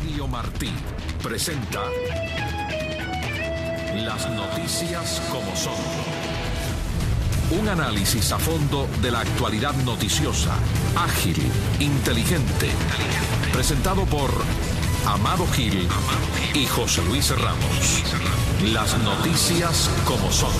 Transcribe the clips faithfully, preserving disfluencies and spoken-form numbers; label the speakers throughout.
Speaker 1: Radio Martí presenta Las noticias como son. Un análisis a fondo de la actualidad noticiosa, ágil, inteligente, presentado por Amado Gil y José Luis Ramos. Las noticias como son.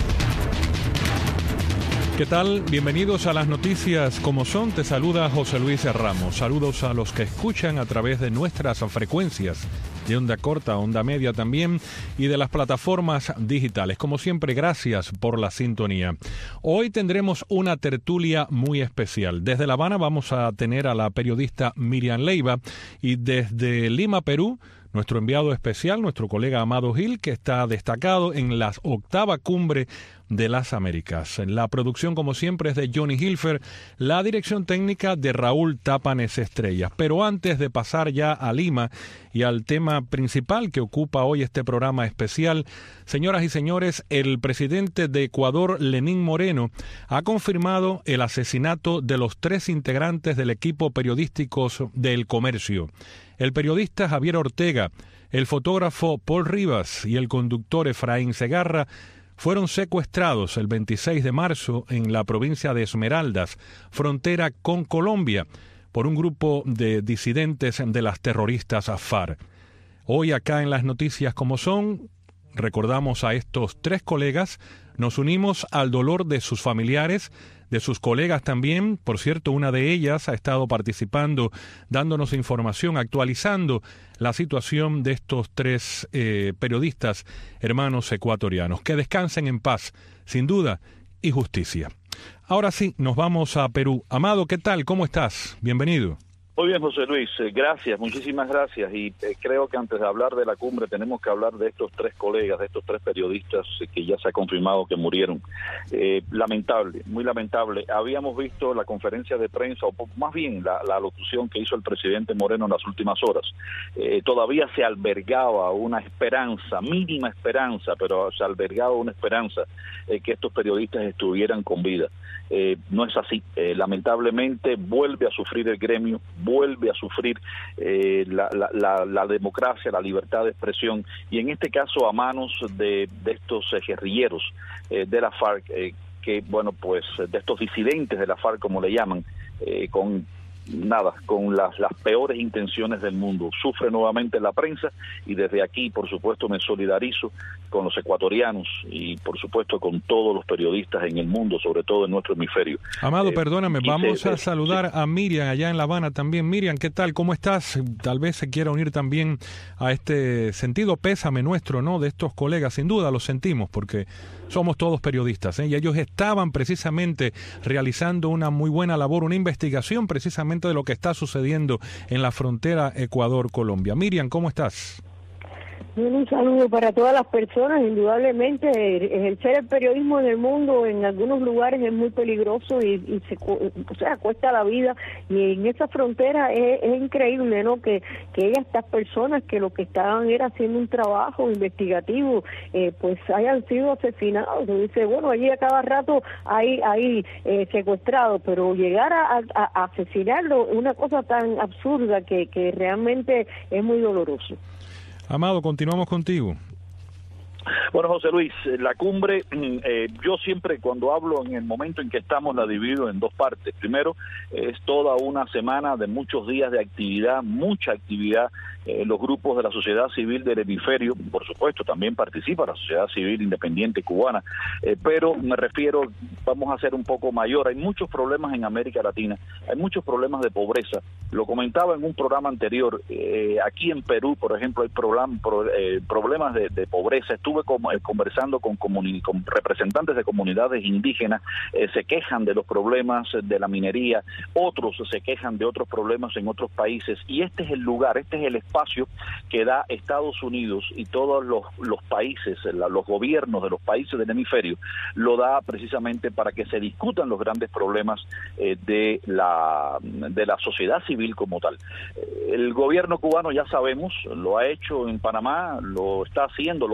Speaker 2: ¿Qué tal? Bienvenidos a las noticias como son. Te saluda José Luis Ramos. Saludos a los que escuchan a través de nuestras frecuencias de onda corta, onda media también, y de las plataformas digitales. Como siempre, gracias por la sintonía. Hoy tendremos una tertulia muy especial. Desde La Habana vamos a tener a la periodista Miriam Leiva, y desde Lima, Perú, nuestro enviado especial, nuestro colega Amado Gil, que está destacado en la octava cumbre de las Américas. La producción, como siempre, es de Johnny Hilfer, la dirección técnica de Raúl Tápanes Estrellas. Pero antes de pasar ya a Lima y al tema principal que ocupa hoy este programa especial, señoras y señores, el presidente de Ecuador, Lenín Moreno, ha confirmado el asesinato de los tres integrantes del equipo periodístico de El Comercio. El periodista Javier Ortega, el fotógrafo Paul Rivas y el conductor Efraín Segarra fueron secuestrados el veintiséis de marzo en la provincia de Esmeraldas, frontera con Colombia, por un grupo de disidentes de las terroristas FARC. Hoy acá en las noticias como son, recordamos a estos tres colegas, nos unimos al dolor de sus familiares, de sus colegas también. Por cierto, una de ellas ha estado participando, dándonos información, actualizando la situación de estos tres eh, periodistas hermanos ecuatorianos. Que descansen en paz, sin duda, y justicia. Ahora sí, nos vamos a Perú. Amado, ¿qué tal? ¿Cómo estás? Bienvenido.
Speaker 3: Muy bien, José Luis, eh, gracias, muchísimas gracias, y eh, creo que antes de hablar de la cumbre tenemos que hablar de estos tres colegas, de estos tres periodistas eh, que ya se ha confirmado que murieron. Eh, lamentable, muy lamentable. Habíamos visto la conferencia de prensa, o más bien la, la alocución que hizo el presidente Moreno en las últimas horas. Eh, todavía se albergaba una esperanza, mínima esperanza, pero se albergaba una esperanza eh, que estos periodistas estuvieran con vida. Eh, no es así. Eh, lamentablemente vuelve a sufrir el gremio, vuelve a sufrir eh, la, la, la, la democracia, la libertad de expresión, y en este caso a manos de, de estos eh, guerrilleros eh, de la FARC, eh, que bueno, pues de estos disidentes de la FARC, como le llaman, eh, con nada, con las, las peores intenciones del mundo. Sufre nuevamente la prensa, y desde aquí, por supuesto, me solidarizo con los ecuatorianos y, por supuesto, con todos los periodistas en el mundo, sobre todo en nuestro hemisferio.
Speaker 2: Amado, eh, perdóname, vamos
Speaker 3: se,
Speaker 2: a saludar
Speaker 3: sí.
Speaker 2: a Miriam allá en La Habana también. Miriam, ¿qué tal? ¿Cómo estás? Tal vez se quiera unir también a este sentido pésame nuestro, ¿no?, de estos colegas. Sin duda lo sentimos, porque somos todos periodistas, ¿eh? Y ellos estaban precisamente realizando una muy buena labor, una investigación precisamente de lo que está sucediendo en la frontera Ecuador-Colombia. Miriam, ¿cómo estás?
Speaker 4: Un saludo para todas las personas. Indudablemente, ejercer el periodismo en el mundo en algunos lugares es muy peligroso y, y se, o sea, cuesta la vida, y en esa frontera es, es increíble, ¿no?, que, que estas personas que lo que estaban era haciendo un trabajo investigativo, eh, pues hayan sido asesinados. Se dice, bueno, allí a cada rato hay, hay eh, secuestrados, pero llegar a, a, a asesinarlo, una cosa tan absurda que, que realmente es muy doloroso.
Speaker 2: Amado, continuamos contigo.
Speaker 3: Bueno, José Luis, la cumbre, eh, yo siempre cuando hablo en el momento en que estamos la divido en dos partes. Primero, es toda una semana de muchos días de actividad, mucha actividad. Eh, los grupos de la sociedad civil del hemisferio, por supuesto, también participa la sociedad civil independiente cubana, eh, pero me refiero, vamos a ser un poco mayor. Hay muchos problemas en América Latina, hay muchos problemas de pobreza. Lo comentaba en un programa anterior, eh, aquí en Perú, por ejemplo, hay problem, pro, eh, problemas de, de pobreza. Estuve con, eh, conversando con, comuni, con representantes de comunidades indígenas, eh, se quejan de los problemas de la minería, otros se quejan de otros problemas en otros países, y este es el lugar, este es el espacio que da Estados Unidos y todos los, los países, los gobiernos de los países del hemisferio, lo da precisamente para que se discutan los grandes problemas eh, de la de la sociedad civil como tal. El gobierno cubano, ya sabemos, lo ha hecho en Panamá, lo está haciendo, lo hizo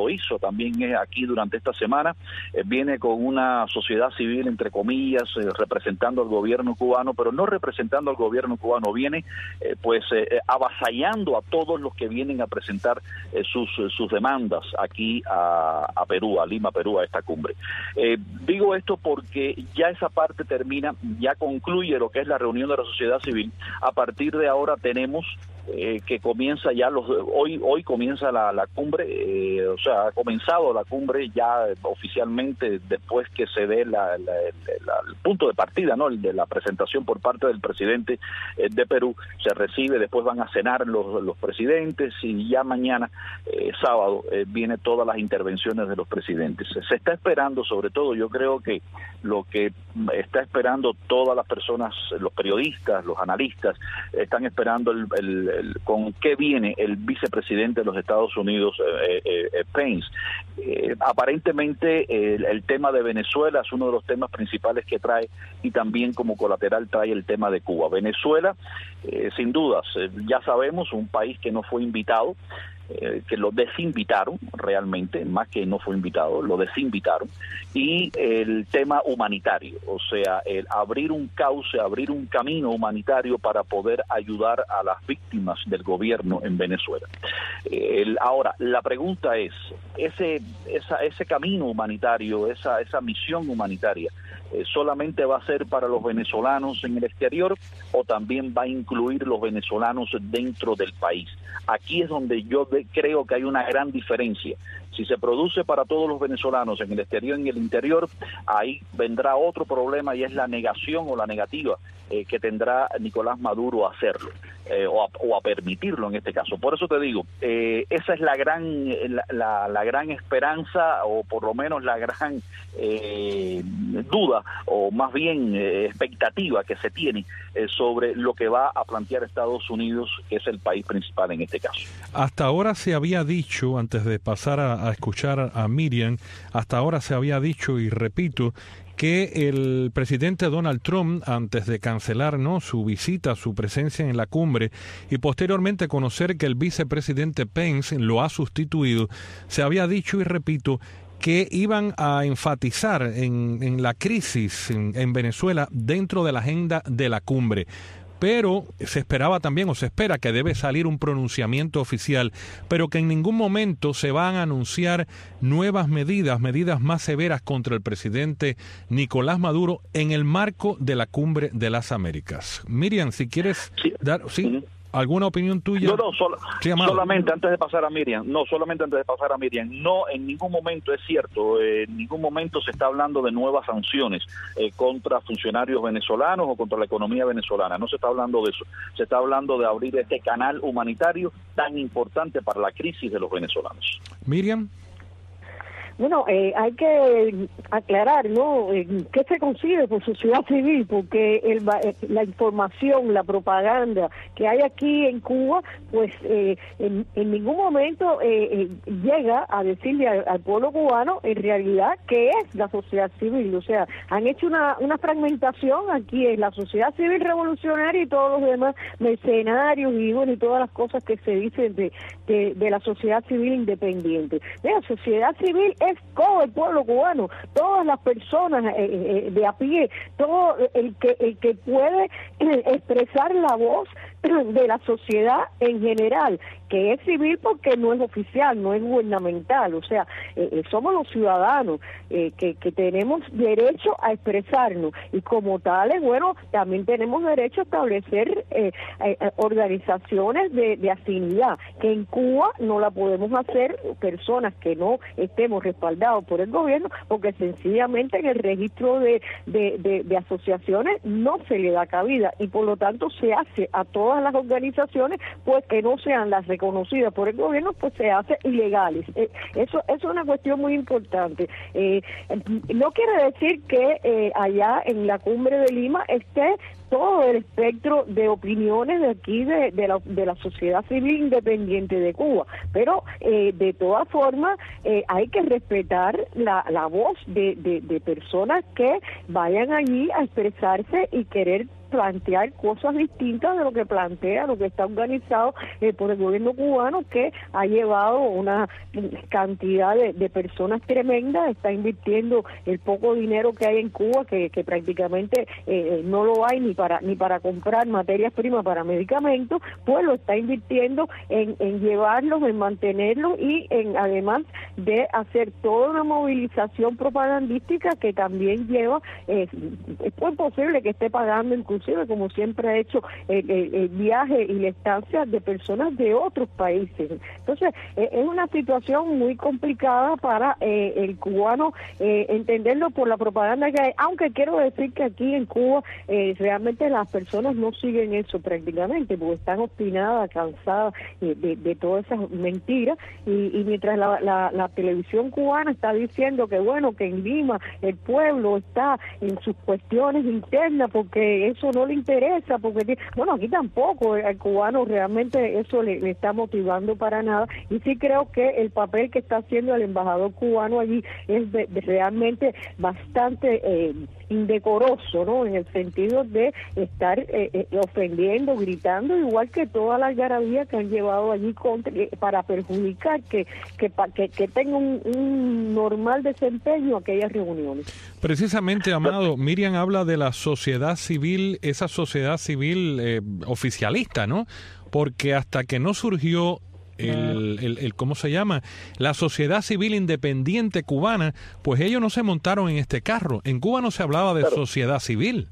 Speaker 3: también es aquí durante esta semana, eh, viene con una sociedad civil, entre comillas, eh, representando al gobierno cubano, pero no representando al gobierno cubano, viene eh, pues eh, avasallando a todos los que vienen a presentar eh, sus, sus demandas aquí a, a Perú, a Lima, Perú, a esta cumbre. Eh, digo esto porque ya esa parte termina, ya concluye lo que es la reunión de la sociedad civil. A partir de ahora tenemos eh, que comienza ya, los hoy hoy comienza la, la cumbre, eh, o sea, ha comenzado la cumbre ya oficialmente después que se dé la, la, la, el punto de partida, ¿no? El de la presentación por parte del presidente eh, de Perú, se recibe, después van a cenar los, los presidentes y ya mañana, eh, sábado, eh, viene todas las intervenciones de los presidentes. Se está esperando, sobre todo, yo creo que lo que está esperando todas las personas, los periodistas, los analistas, están esperando el, el, el, con qué viene el vicepresidente de los Estados Unidos, eh, eh, eh, Pence. Eh, aparentemente el, el tema de Venezuela es uno de los temas principales que trae, y también como colateral trae el tema de Cuba. Venezuela, eh, sin dudas, eh, ya sabemos, un país que no fue invitado, Eh, que lo desinvitaron realmente, más que no fue invitado, lo desinvitaron, y el tema humanitario, o sea, el abrir un cauce, abrir un camino humanitario para poder ayudar a las víctimas del gobierno en Venezuela. El, ahora, la pregunta es, ese esa, ese camino humanitario, esa, esa misión humanitaria, eh, ¿solamente va a ser para los venezolanos en el exterior o también va a incluir los venezolanos dentro del país? Aquí es donde yo de, creo que hay una gran diferencia. Si se produce para todos los venezolanos en el exterior y en el interior, ahí vendrá otro problema, y es la negación o la negativa eh, que tendrá Nicolás Maduro a hacerlo, eh, o, a, o a permitirlo en este caso. Por eso te digo, eh, esa es la gran la, la, la gran esperanza, o por lo menos la gran eh, duda, o más bien eh, expectativa que se tiene eh, sobre lo que va a plantear Estados Unidos, que es el país principal en este caso.
Speaker 2: Hasta ahora se había dicho, antes de pasar a, a escuchar a Miriam, hasta ahora se había dicho, y repito, que el presidente Donald Trump, antes de cancelar, ¿no?, su visita, su presencia en la cumbre, y posteriormente conocer que el vicepresidente Pence lo ha sustituido, se había dicho, y repito, que iban a enfatizar en, en la crisis en, en Venezuela dentro de la agenda de la cumbre. Pero se esperaba también, o se espera, que debe salir un pronunciamiento oficial, pero que en ningún momento se van a anunciar nuevas medidas, medidas más severas contra el presidente Nicolás Maduro en el marco de la Cumbre de las Américas. Miriam, si quieres
Speaker 3: sí.
Speaker 2: dar... ¿sí?
Speaker 3: Uh-huh.
Speaker 2: ¿Alguna opinión tuya?
Speaker 3: No, no, solo,
Speaker 2: sí,
Speaker 3: solamente antes de pasar a Miriam, no, solamente antes de pasar a Miriam, no, en ningún momento es cierto, eh, en ningún momento se está hablando de nuevas sanciones eh, contra funcionarios venezolanos o contra la economía venezolana, no se está hablando de eso, se está hablando de abrir este canal humanitario tan importante para la crisis de los venezolanos.
Speaker 2: Miriam.
Speaker 4: Bueno, eh, hay que aclarar, ¿no?, eh, qué se concibe por sociedad civil, porque el, la información, la propaganda que hay aquí en Cuba, pues eh, en, en ningún momento eh, eh, llega a decirle al, al pueblo cubano en realidad qué es la sociedad civil. O sea, han hecho una, una fragmentación. Aquí es la sociedad civil revolucionaria y todos los demás mercenarios y, bueno, y todas las cosas que se dicen de, de, de la sociedad civil independiente. La sociedad civil es todo el pueblo cubano, todas las personas eh, eh, de a pie, todo el que el que puede eh, expresar la voz de la sociedad en general, que es civil porque no es oficial, no es gubernamental. O sea, eh, eh, somos los ciudadanos eh, que, que tenemos derecho a expresarnos, y como tales, bueno, también tenemos derecho a establecer eh, eh, organizaciones de, de afinidad, que en Cuba no la podemos hacer personas que no estemos respaldados por el gobierno, porque sencillamente en el registro de, de, de, de asociaciones no se le da cabida, y por lo tanto se hace a todas las organizaciones pues que no sean las reconocidas por el gobierno, pues se hace ilegales. Eh, eso, eso es una cuestión muy importante. Eh, no quiere decir que eh, allá en la cumbre de Lima esté todo el espectro de opiniones de aquí de, de, la, de la sociedad civil independiente de Cuba, pero eh, de todas formas eh, hay que respetar la, la voz de, de, de personas que vayan allí a expresarse y querer plantear cosas distintas de lo que plantea, lo que está organizado eh, por el gobierno cubano, que ha llevado una cantidad de, de personas tremendas, está invirtiendo el poco dinero que hay en Cuba, que, que prácticamente eh, no lo hay ni para ni para comprar materias primas para medicamentos, pues lo está invirtiendo en, en llevarlos, en mantenerlos y en además de hacer toda una movilización propagandística que también lleva, eh, es muy posible que esté pagando incluso como siempre ha hecho el, el, el viaje y la estancia de personas de otros países. Entonces, eh, es una situación muy complicada para eh, el cubano eh, entenderlo por la propaganda que hay, aunque quiero decir que aquí en Cuba eh, realmente las personas no siguen eso prácticamente, porque están obstinadas, cansadas eh, de, de todas esas mentiras, y, y mientras la, la, la televisión cubana está diciendo que bueno, que en Lima el pueblo está en sus cuestiones internas porque eso no le interesa, porque bueno, aquí tampoco al cubano realmente eso le, le está motivando para nada, y sí creo que el papel que está haciendo el embajador cubano allí es de, de realmente bastante eh, indecoroso, ¿no? En el sentido de estar eh, eh, ofendiendo, gritando, igual que toda la algarabía que han llevado allí contra, eh, para perjudicar que que, que, que tenga un, un normal desempeño aquellas reuniones.
Speaker 2: Precisamente, Amado, Miriam habla de la sociedad civil, esa sociedad civil eh, oficialista, ¿no? Porque hasta que no surgió el, el, el, ¿cómo se llama? La sociedad civil independiente cubana, pues ellos no se montaron en este carro. En Cuba no se hablaba de claro. sociedad civil.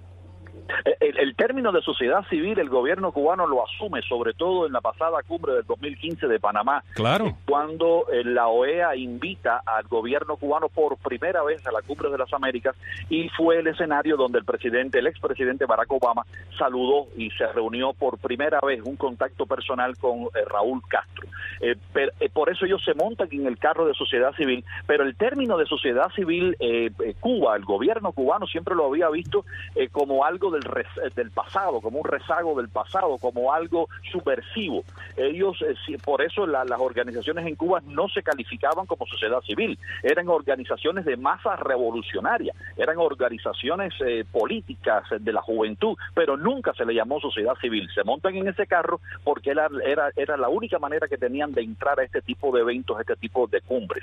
Speaker 3: El, el término de sociedad civil, el gobierno cubano lo asume, sobre todo en la pasada cumbre del dos mil quince de Panamá,
Speaker 2: claro.
Speaker 3: cuando la O E A invita al gobierno cubano por primera vez a la cumbre de las Américas, y fue el escenario donde el presidente, el expresidente Barack Obama, saludó y se reunió por primera vez un contacto personal con eh, Raúl Castro. Eh, per, eh, por eso ellos se montan en el carro de sociedad civil, pero el término de sociedad civil, eh, eh, Cuba, el gobierno cubano siempre lo había visto eh, como algo del del pasado, como un rezago del pasado, como algo subversivo. Ellos, eh, por eso la, las organizaciones en Cuba no se calificaban como sociedad civil, eran organizaciones de masa revolucionaria, eran organizaciones eh, políticas de la juventud, pero nunca se le llamó sociedad civil. Se montan en ese carro porque era, era, era la única manera que tenían de entrar a este tipo de eventos, a este tipo de cumbres.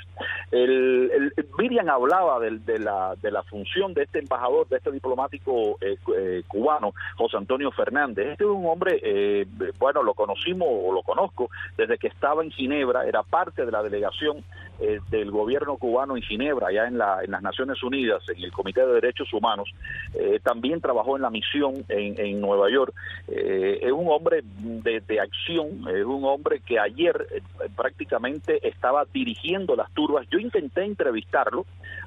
Speaker 3: El, el, Miriam hablaba de, de, la, de la función de este embajador, de este diplomático eh, eh, cubano, José Antonio Fernández. Este es un hombre, eh, bueno, lo conocimos o lo conozco desde que estaba en Ginebra, era parte de la delegación eh, del gobierno cubano en Ginebra, allá en, la, en las Naciones Unidas, en el Comité de Derechos Humanos. Eh, también trabajó en la misión en, en Nueva York. Eh, es un hombre de, de acción, es un hombre que ayer eh, prácticamente estaba dirigiendo las turbas. Yo intenté entrevistarlo,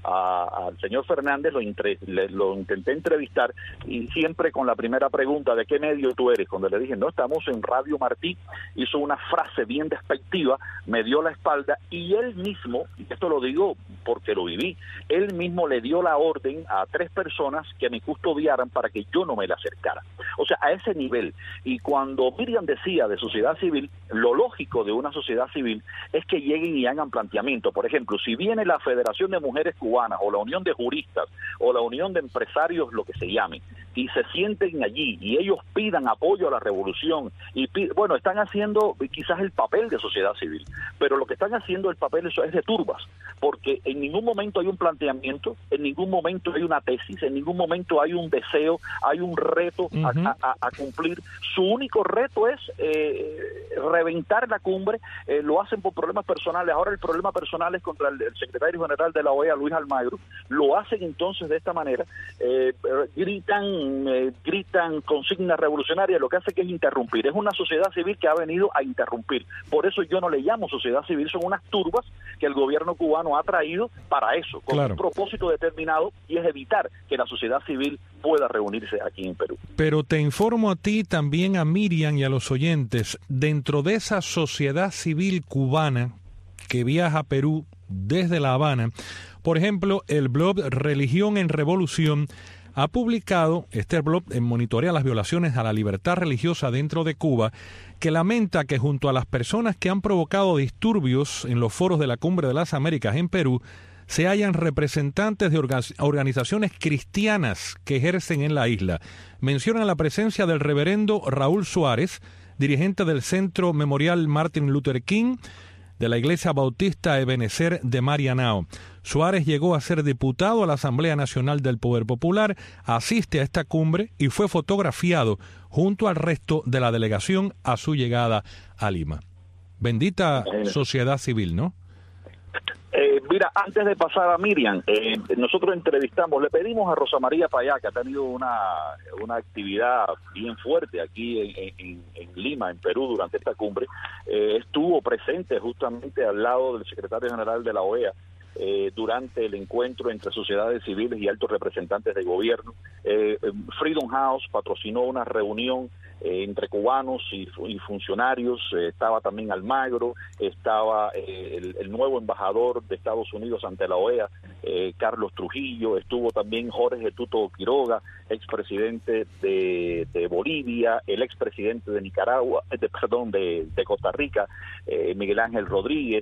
Speaker 3: a, al señor Fernández, lo, entre, le, lo intenté entrevistar, y siempre con la primera pregunta, ¿de qué medio tú eres? Cuando le dije, no, estamos en Radio Martí, hizo una frase bien despectiva, me dio la espalda, y él mismo, y esto lo digo porque lo viví, él mismo le dio la orden a tres personas que me custodiaran para que yo no me le acercara. O sea, a ese nivel. Y cuando Miriam decía de sociedad civil, lo lógico de una sociedad civil es que lleguen y hagan planteamiento. Por ejemplo, si viene la Federación de Mujeres Cubanas, o la Unión de Juristas, o la Unión de Empresarios, lo que se llame, y se sienten allí y ellos pidan apoyo a la revolución, y pid- bueno, están haciendo quizás el papel de sociedad civil, pero lo que están haciendo el papel eso es de turbas, porque en ningún momento hay un planteamiento, en ningún momento hay una tesis, en ningún momento hay un deseo, hay un reto uh-huh. a, a, a cumplir. Su único reto es eh, reventar la cumbre. Eh, lo hacen por problemas personales. Ahora el problema personal es contra el, el secretario general de la O E A, Luis Almagro. Lo hacen entonces de esta manera, eh, gritan Eh, gritan consignas revolucionarias, lo que hace que es interrumpir. Es una sociedad civil que ha venido a interrumpir. Por eso yo no le llamo sociedad civil, son unas turbas que el gobierno cubano ha traído para eso, con claro. un propósito determinado, y es evitar que la sociedad civil pueda reunirse aquí en Perú.
Speaker 2: Pero te informo a ti, también a Miriam y a los oyentes, dentro de esa sociedad civil cubana que viaja a Perú desde La Habana, por ejemplo, el blog Religión en Revolución ha publicado, este blog monitorea las violaciones a la libertad religiosa dentro de Cuba, que lamenta que junto a las personas que han provocado disturbios en los foros de la Cumbre de las Américas en Perú, se hallan representantes de organizaciones cristianas que ejercen en la isla. Mencionan la presencia del reverendo Raúl Suárez, dirigente del Centro Memorial Martin Luther King, de la Iglesia Bautista Ebenezer de Marianao. Suárez llegó a ser diputado a la Asamblea Nacional del Poder Popular, asiste a esta cumbre y fue fotografiado junto al resto de la delegación a su llegada a Lima. Bendita sociedad civil, ¿no?
Speaker 3: Eh, mira, antes de pasar a Miriam, eh, nosotros entrevistamos, le pedimos a Rosa María Payá, que ha tenido una, una actividad bien fuerte aquí en, en, en Lima, en Perú, durante esta cumbre. Eh, estuvo presente justamente al lado del secretario general de la O E A eh, durante el encuentro entre sociedades civiles y altos representantes de gobierno. Eh, Freedom House patrocinó una reunión Eh, entre cubanos y, y funcionarios. Eh, estaba también Almagro, estaba eh, el, el nuevo embajador de Estados Unidos ante la O E A, eh, Carlos Trujillo, estuvo también Jorge Tuto Quiroga, expresidente de, de Bolivia, el expresidente de Nicaragua, de, perdón, de, de Costa Rica, eh, Miguel Ángel Rodríguez,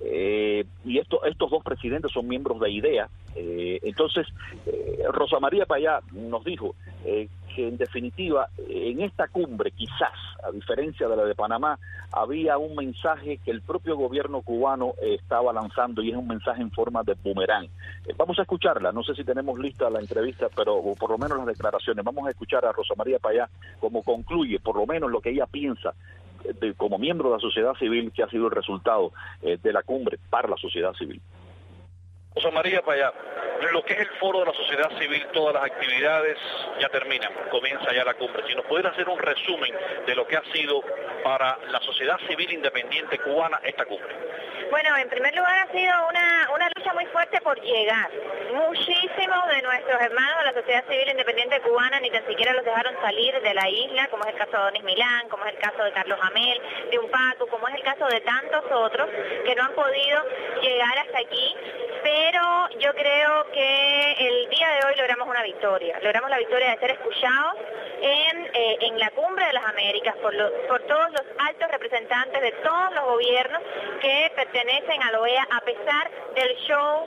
Speaker 3: eh, y esto, estos dos presidentes son miembros de IDEA. Eh, entonces, eh, Rosa María Payá nos dijo eh, que en definitiva, en esta cumbre, quizás, a diferencia de la de Panamá, había un mensaje que el propio gobierno cubano eh, estaba lanzando, y es un mensaje en forma de boomerang. Eh, vamos a escucharla, no sé si tenemos lista la entrevista, pero o por lo menos las declaraciones. Vamos a escuchar a Rosa María Payá cómo concluye, por lo menos lo que ella piensa, de, como miembro de la sociedad civil, que ha sido el resultado eh, de la cumbre para la sociedad civil.
Speaker 5: Rosa María Payá, lo que es el foro de la sociedad civil, todas las actividades ya terminan, comienza ya la cumbre. Si nos pudiera hacer un resumen de lo que ha sido para la sociedad civil independiente cubana esta cumbre.
Speaker 6: Bueno, en primer lugar ha sido una, una lucha muy fuerte por llegar. Muchísimos de nuestros hermanos de la sociedad civil independiente cubana ni tan siquiera los dejaron salir de la isla, como es el caso de Donis Milán, como es el caso de Carlos Amel, de Unpacu, como es el caso de tantos otros que no han podido llegar hasta aquí. Pero yo creo que el día de hoy logramos una victoria, logramos la victoria de ser escuchados en, eh, en la Cumbre de las Américas por, lo, por todos los altos representantes de todos los gobiernos que pertenecen a la O E A, a pesar del show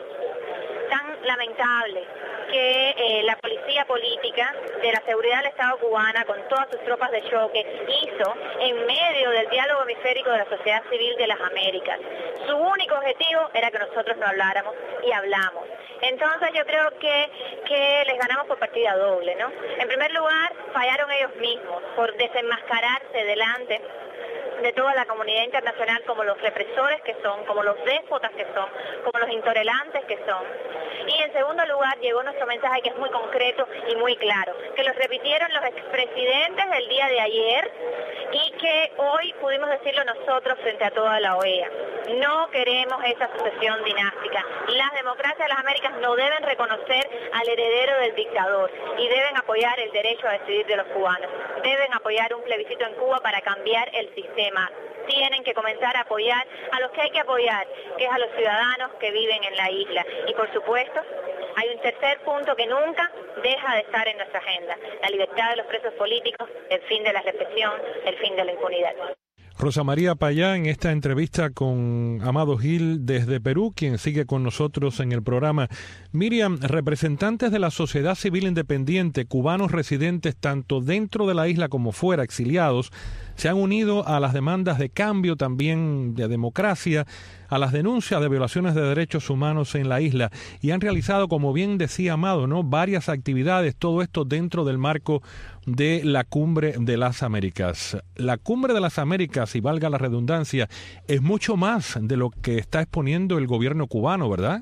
Speaker 6: tan lamentable que eh, la policía política de la seguridad del Estado cubana, con todas sus tropas de choque, hizo en medio del diálogo hemisférico de la sociedad civil de las Américas. Su único objetivo era que nosotros no habláramos, y hablamos. Entonces yo creo que, que les ganamos por partida doble, ¿no? En primer lugar, fallaron ellos mismos por desenmascararse delante de toda la comunidad internacional como los represores que son, como los déspotas que son, como los intolerantes que son. Y en segundo lugar llegó nuestro mensaje, que es muy concreto y muy claro, que los repitieron los expresidentes del día de ayer y que hoy pudimos decirlo nosotros frente a toda la O E A. No queremos esa sucesión dinástica. Las democracias de las Américas no deben reconocer al heredero del dictador y deben apoyar el derecho a decidir de los cubanos. Deben apoyar un plebiscito en Cuba para cambiar el sistema. Tienen que comenzar a apoyar a los que hay que apoyar, que es a los ciudadanos que viven en la isla. Y por supuesto, hay un tercer punto que nunca deja de estar en nuestra agenda: la libertad de los presos políticos, el fin de la represión, el fin de la impunidad.
Speaker 2: Rosa María Payá, en esta entrevista con Amado Gil desde Perú, quien sigue con nosotros en el programa. Miriam, representantes de la sociedad civil independiente, cubanos residentes tanto dentro de la isla como fuera, exiliados, se han unido a las demandas de cambio, también de democracia, a las denuncias de violaciones de derechos humanos en la isla, y han realizado, como bien decía Amado, ¿no?, varias actividades, todo esto dentro del marco de la Cumbre de las Américas. La Cumbre de las Américas, y valga la redundancia, es mucho más de lo que está exponiendo el gobierno cubano, ¿verdad?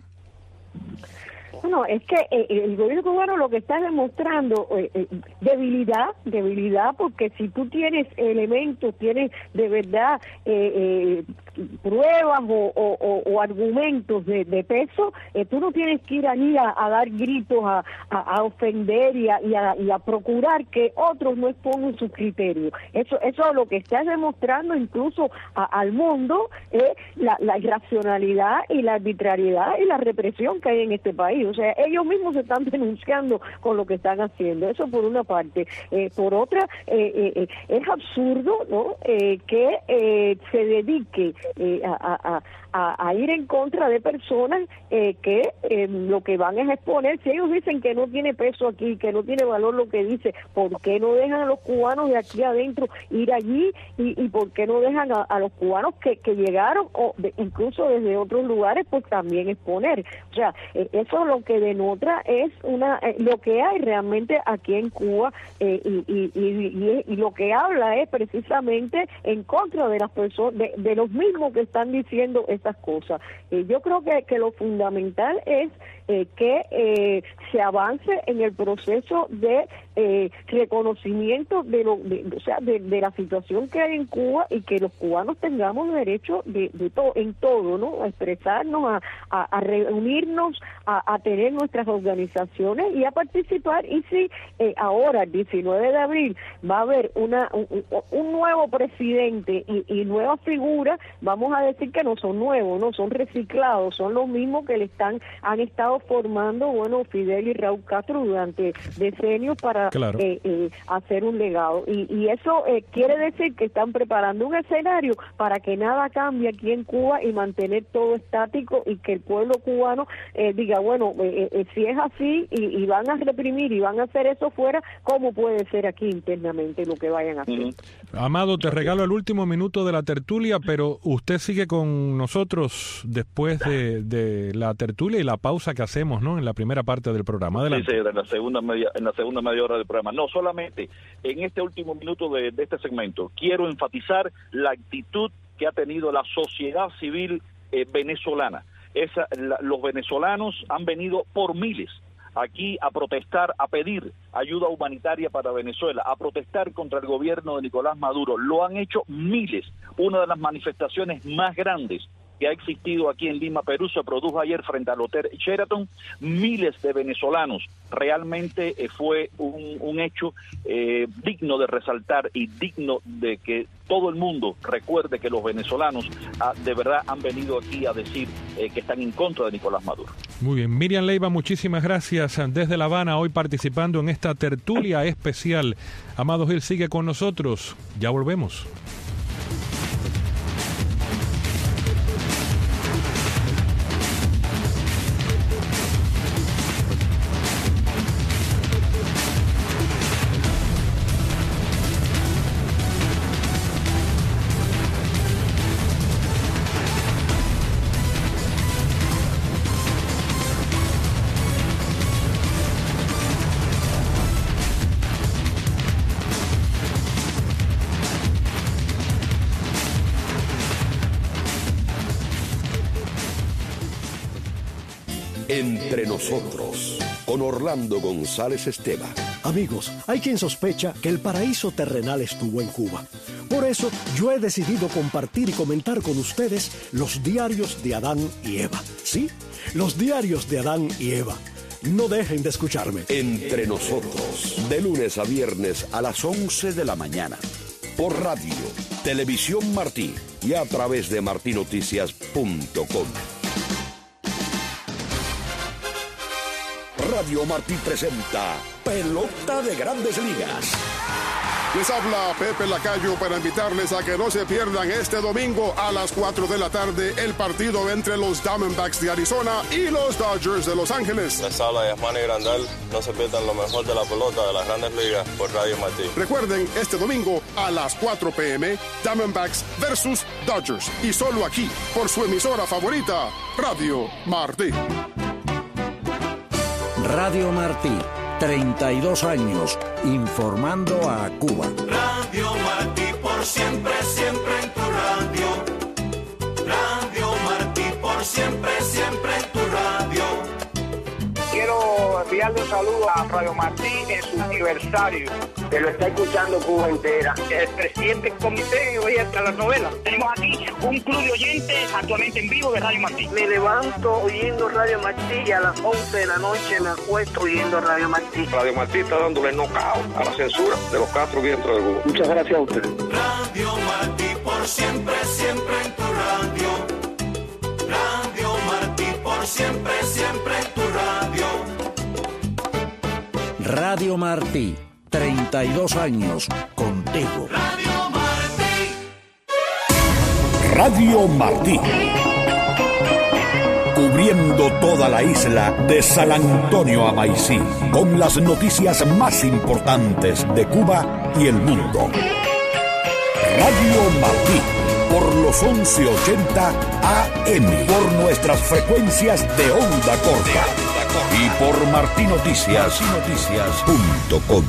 Speaker 4: Bueno, es que eh, el gobierno cubano lo que está demostrando eh, eh, debilidad, debilidad, porque si tú tienes elementos, tienes de verdad eh, eh, pruebas o, o, o, o argumentos de, de peso, eh, tú no tienes que ir allí a, a dar gritos, a, a, a ofender y a, y, a, y a procurar que otros no expongan sus criterios. Eso, eso es lo que está demostrando incluso a, al mundo, eh, la, la irracionalidad y la arbitrariedad y la represión que hay en este país. O sea, ellos mismos se están denunciando con lo que están haciendo. Eso por una parte. Eh, por otra, eh, eh, es absurdo, ¿no? Eh, que eh, se dedique eh, a, a, a, a ir en contra de personas eh, que eh, lo que van es exponer. Si ellos dicen que no tiene peso aquí, que no tiene valor lo que dice, ¿por qué no dejan a los cubanos de aquí adentro ir allí? ¿Y, y por qué no dejan a, a los cubanos que, que llegaron, o de, incluso desde otros lugares, pues también exponer? O sea, eh, eso lo que denota es una eh, lo que hay realmente aquí en Cuba, eh, y, y, y, y, y lo que habla es precisamente en contra de las personas, de, de los mismos que están diciendo estas cosas. Eh, yo creo que, que lo fundamental es eh, que eh, se avance en el proceso de eh, reconocimiento de lo, de, o sea, de, de la situación que hay en Cuba, y que los cubanos tengamos derecho de, de todo, en todo, ¿no? A expresarnos, a, a, a reunirnos, a, a tener nuestras organizaciones y a participar. Y si eh, ahora, el diecinueve de abril, va a haber una un, un nuevo presidente y, y nuevas figuras, vamos a decir que no son nuevos, no son reciclados, son los mismos que le están han estado formando, bueno, Fidel y Raúl Castro durante decenios para claro. eh, eh, hacer un legado. Y, y eso eh, quiere decir que están preparando un escenario para que nada cambie aquí en Cuba y mantener todo estático, y que el pueblo cubano eh, diga, bueno, eh, eh, si es así y, y van a reprimir y van a hacer eso fuera, ¿cómo puede ser aquí internamente lo que vayan a hacer?
Speaker 2: Mm. Amado, te regalo el último minuto de la tertulia, pero usted sigue con nosotros después de, de la tertulia y la pausa que hacemos, ¿no?, en la primera parte del programa. Adelante.
Speaker 3: Sí, sí, en la segunda media, en la segunda media hora del programa. No, solamente en este último minuto de, de este segmento quiero enfatizar la actitud que ha tenido la sociedad civil eh, venezolana. Esa, la, los venezolanos han venido por miles aquí a protestar, a pedir ayuda humanitaria para Venezuela, a protestar contra el gobierno de Nicolás Maduro. Lo han hecho miles. Una de las manifestaciones más grandes que ha existido aquí en Lima, Perú, se produjo ayer frente al Hotel Sheraton. Miles de venezolanos. Realmente eh, fue un, un hecho eh, digno de resaltar y digno de que todo el mundo recuerde que los venezolanos ah, de verdad han venido aquí a decir eh, que están en contra de Nicolás Maduro.
Speaker 2: Muy bien. Miriam Leiva, muchísimas gracias desde La Habana, hoy participando en esta tertulia especial. Amado Gil sigue con nosotros. Ya volvemos.
Speaker 7: Entre nosotros, con Orlando González Esteva.
Speaker 8: Amigos, hay quien sospecha que el paraíso terrenal estuvo en Cuba. Por eso, yo he decidido compartir y comentar con ustedes los diarios de Adán y Eva. ¿Sí? Los diarios de Adán y Eva. No dejen de escucharme.
Speaker 7: Entre nosotros, de lunes a viernes a las once de la mañana. Por radio, Televisión Martí y a través de martí noticias punto com. Radio Martí presenta Pelota de Grandes Ligas.
Speaker 9: Les habla Pepe Lacayo para invitarles a que no se pierdan este domingo a las cuatro de la tarde el partido entre los Diamondbacks de Arizona y los Dodgers de Los Ángeles.
Speaker 10: Les habla Yasmani Grandal. No se pierdan lo mejor de la pelota de las Grandes Ligas por Radio Martí.
Speaker 9: Recuerden, este domingo a las cuatro p m Diamondbacks versus Dodgers. Y solo aquí, por su emisora favorita, Radio Martí.
Speaker 8: Radio Martí, treinta y dos años, informando a Cuba.
Speaker 11: Radio Martí, por siempre, siempre en tu radio. Radio Martí, por siempre, siempre en tu radio.
Speaker 12: Quiero enviarle un saludo a Radio Martí en su aniversario, que lo está escuchando Cuba entera. El presidente del comité hoy hasta las novelas. Tenemos aquí un club de oyentes actualmente en vivo de Radio Martí. Me levanto oyendo Radio Martí y a las once de la noche me acuesto oyendo Radio Martí.
Speaker 13: Radio Martí está dándole knockout a la censura de los cuatro vientos de Cuba.
Speaker 12: Muchas gracias a ustedes.
Speaker 11: Radio Martí, por siempre, siempre en tu radio. Radio Martí, por siempre, siempre en tu radio.
Speaker 14: Radio Martí, treinta y dos años contigo.
Speaker 11: Radio Martí.
Speaker 7: Radio Martí. Cubriendo toda la isla de San Antonio a Maicí, con las noticias más importantes de Cuba y el mundo. Radio Martí, por los once ochenta A M, por nuestras frecuencias de onda corta y por martí noticias punto com.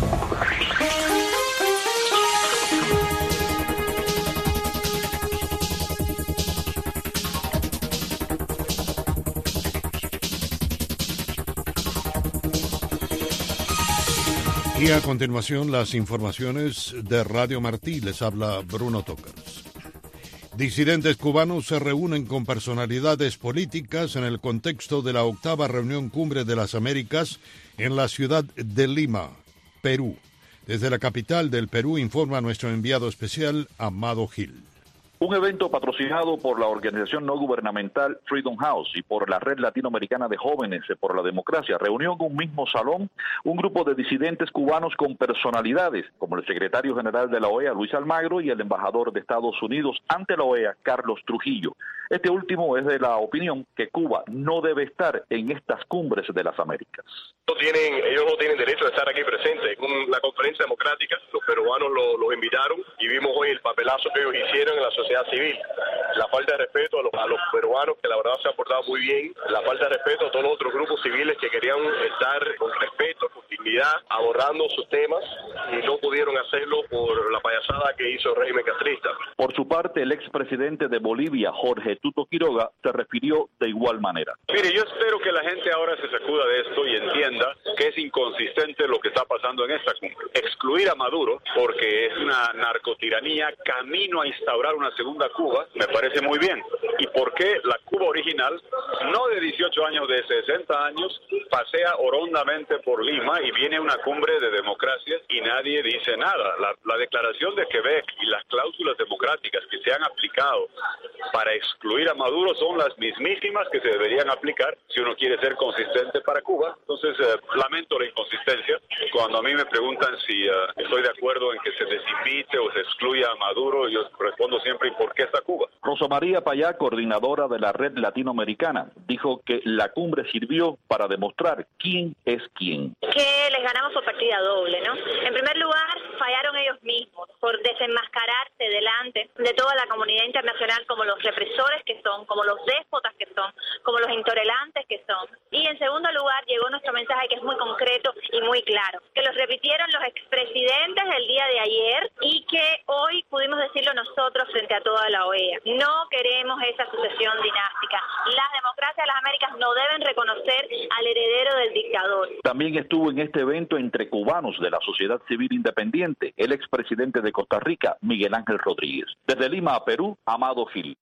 Speaker 15: Y a continuación las informaciones de Radio Martí. Les habla Bruno Tokars. Disidentes cubanos se reúnen con personalidades políticas en el contexto de la octava reunión Cumbre de las Américas en la ciudad de Lima, Perú. Desde la capital del Perú informa nuestro enviado especial, Amado Gil.
Speaker 3: Un evento patrocinado por la organización no gubernamental Freedom House y por la Red Latinoamericana de Jóvenes por la Democracia reunió en un mismo salón un grupo de disidentes cubanos con personalidades, como el secretario general de la O E A, Luis Almagro, y el embajador de Estados Unidos ante la O E A, Carlos Trujillo. Este último es de la opinión que Cuba no debe estar en estas cumbres de las Américas.
Speaker 10: No tienen, ellos no tienen derecho a estar aquí presentes. En la conferencia democrática, los peruanos los lo invitaron y vimos hoy el papelazo que ellos hicieron en la sociedad civil. La falta de respeto a los, a los peruanos, que la verdad se han portado muy bien. La falta de respeto a todos los otros grupos civiles que querían estar con respeto, con dignidad, abordando sus temas y no pudieron hacerlo por la payasada que hizo el régimen castrista.
Speaker 3: Por su parte, el expresidente de Bolivia, Jorge Tuto Quiroga, se refirió de igual manera.
Speaker 16: Mire, yo espero que la gente ahora se sacuda de esto y entienda que es inconsistente lo que está pasando en esta cumbre. Excluir a Maduro, porque es una narcotiranía camino a instaurar una segunda Cuba, me parece muy bien. ¿Y por qué la Cuba original, no de dieciocho años, de sesenta años, pasea orondamente por Lima y viene una cumbre de democracia y nadie dice nada? La, la declaración de Quebec y las cláusulas democráticas que se han aplicado para excluir a Maduro son las mismísimas que se deberían aplicar si uno quiere ser consistente para Cuba. Entonces, eh, lamento la inconsistencia. Cuando a mí me preguntan si uh, estoy de acuerdo en que se desinvite o se excluya a Maduro, yo respondo siempre, ¿y por qué está Cuba?
Speaker 3: Rosa María Payá, coordinadora de la Red Latinoamericana, dijo que la cumbre sirvió para demostrar quién es quién.
Speaker 6: Que les ganamos por partida doble, ¿no? En primer lugar, fallaron ellos mismos por desenmascararse delante de toda la comunidad internacional como los represores que son, como los déspotas que son, como los intolerantes que son. Y en segundo lugar, llegó nuestro mensaje que es muy concreto y muy claro, que los repitieron los expresidentes el día de ayer y que hoy pudimos decirlo nosotros frente a toda la O E A. No queremos esa sucesión dinástica. Las democracias de las Américas no deben reconocer al heredero del dictador.
Speaker 3: También estuvo en este evento entre cubanos de la sociedad civil independiente el expresidente de Costa Rica, Miguel Ángel Rodríguez. Desde Lima a Perú, Amado Gil.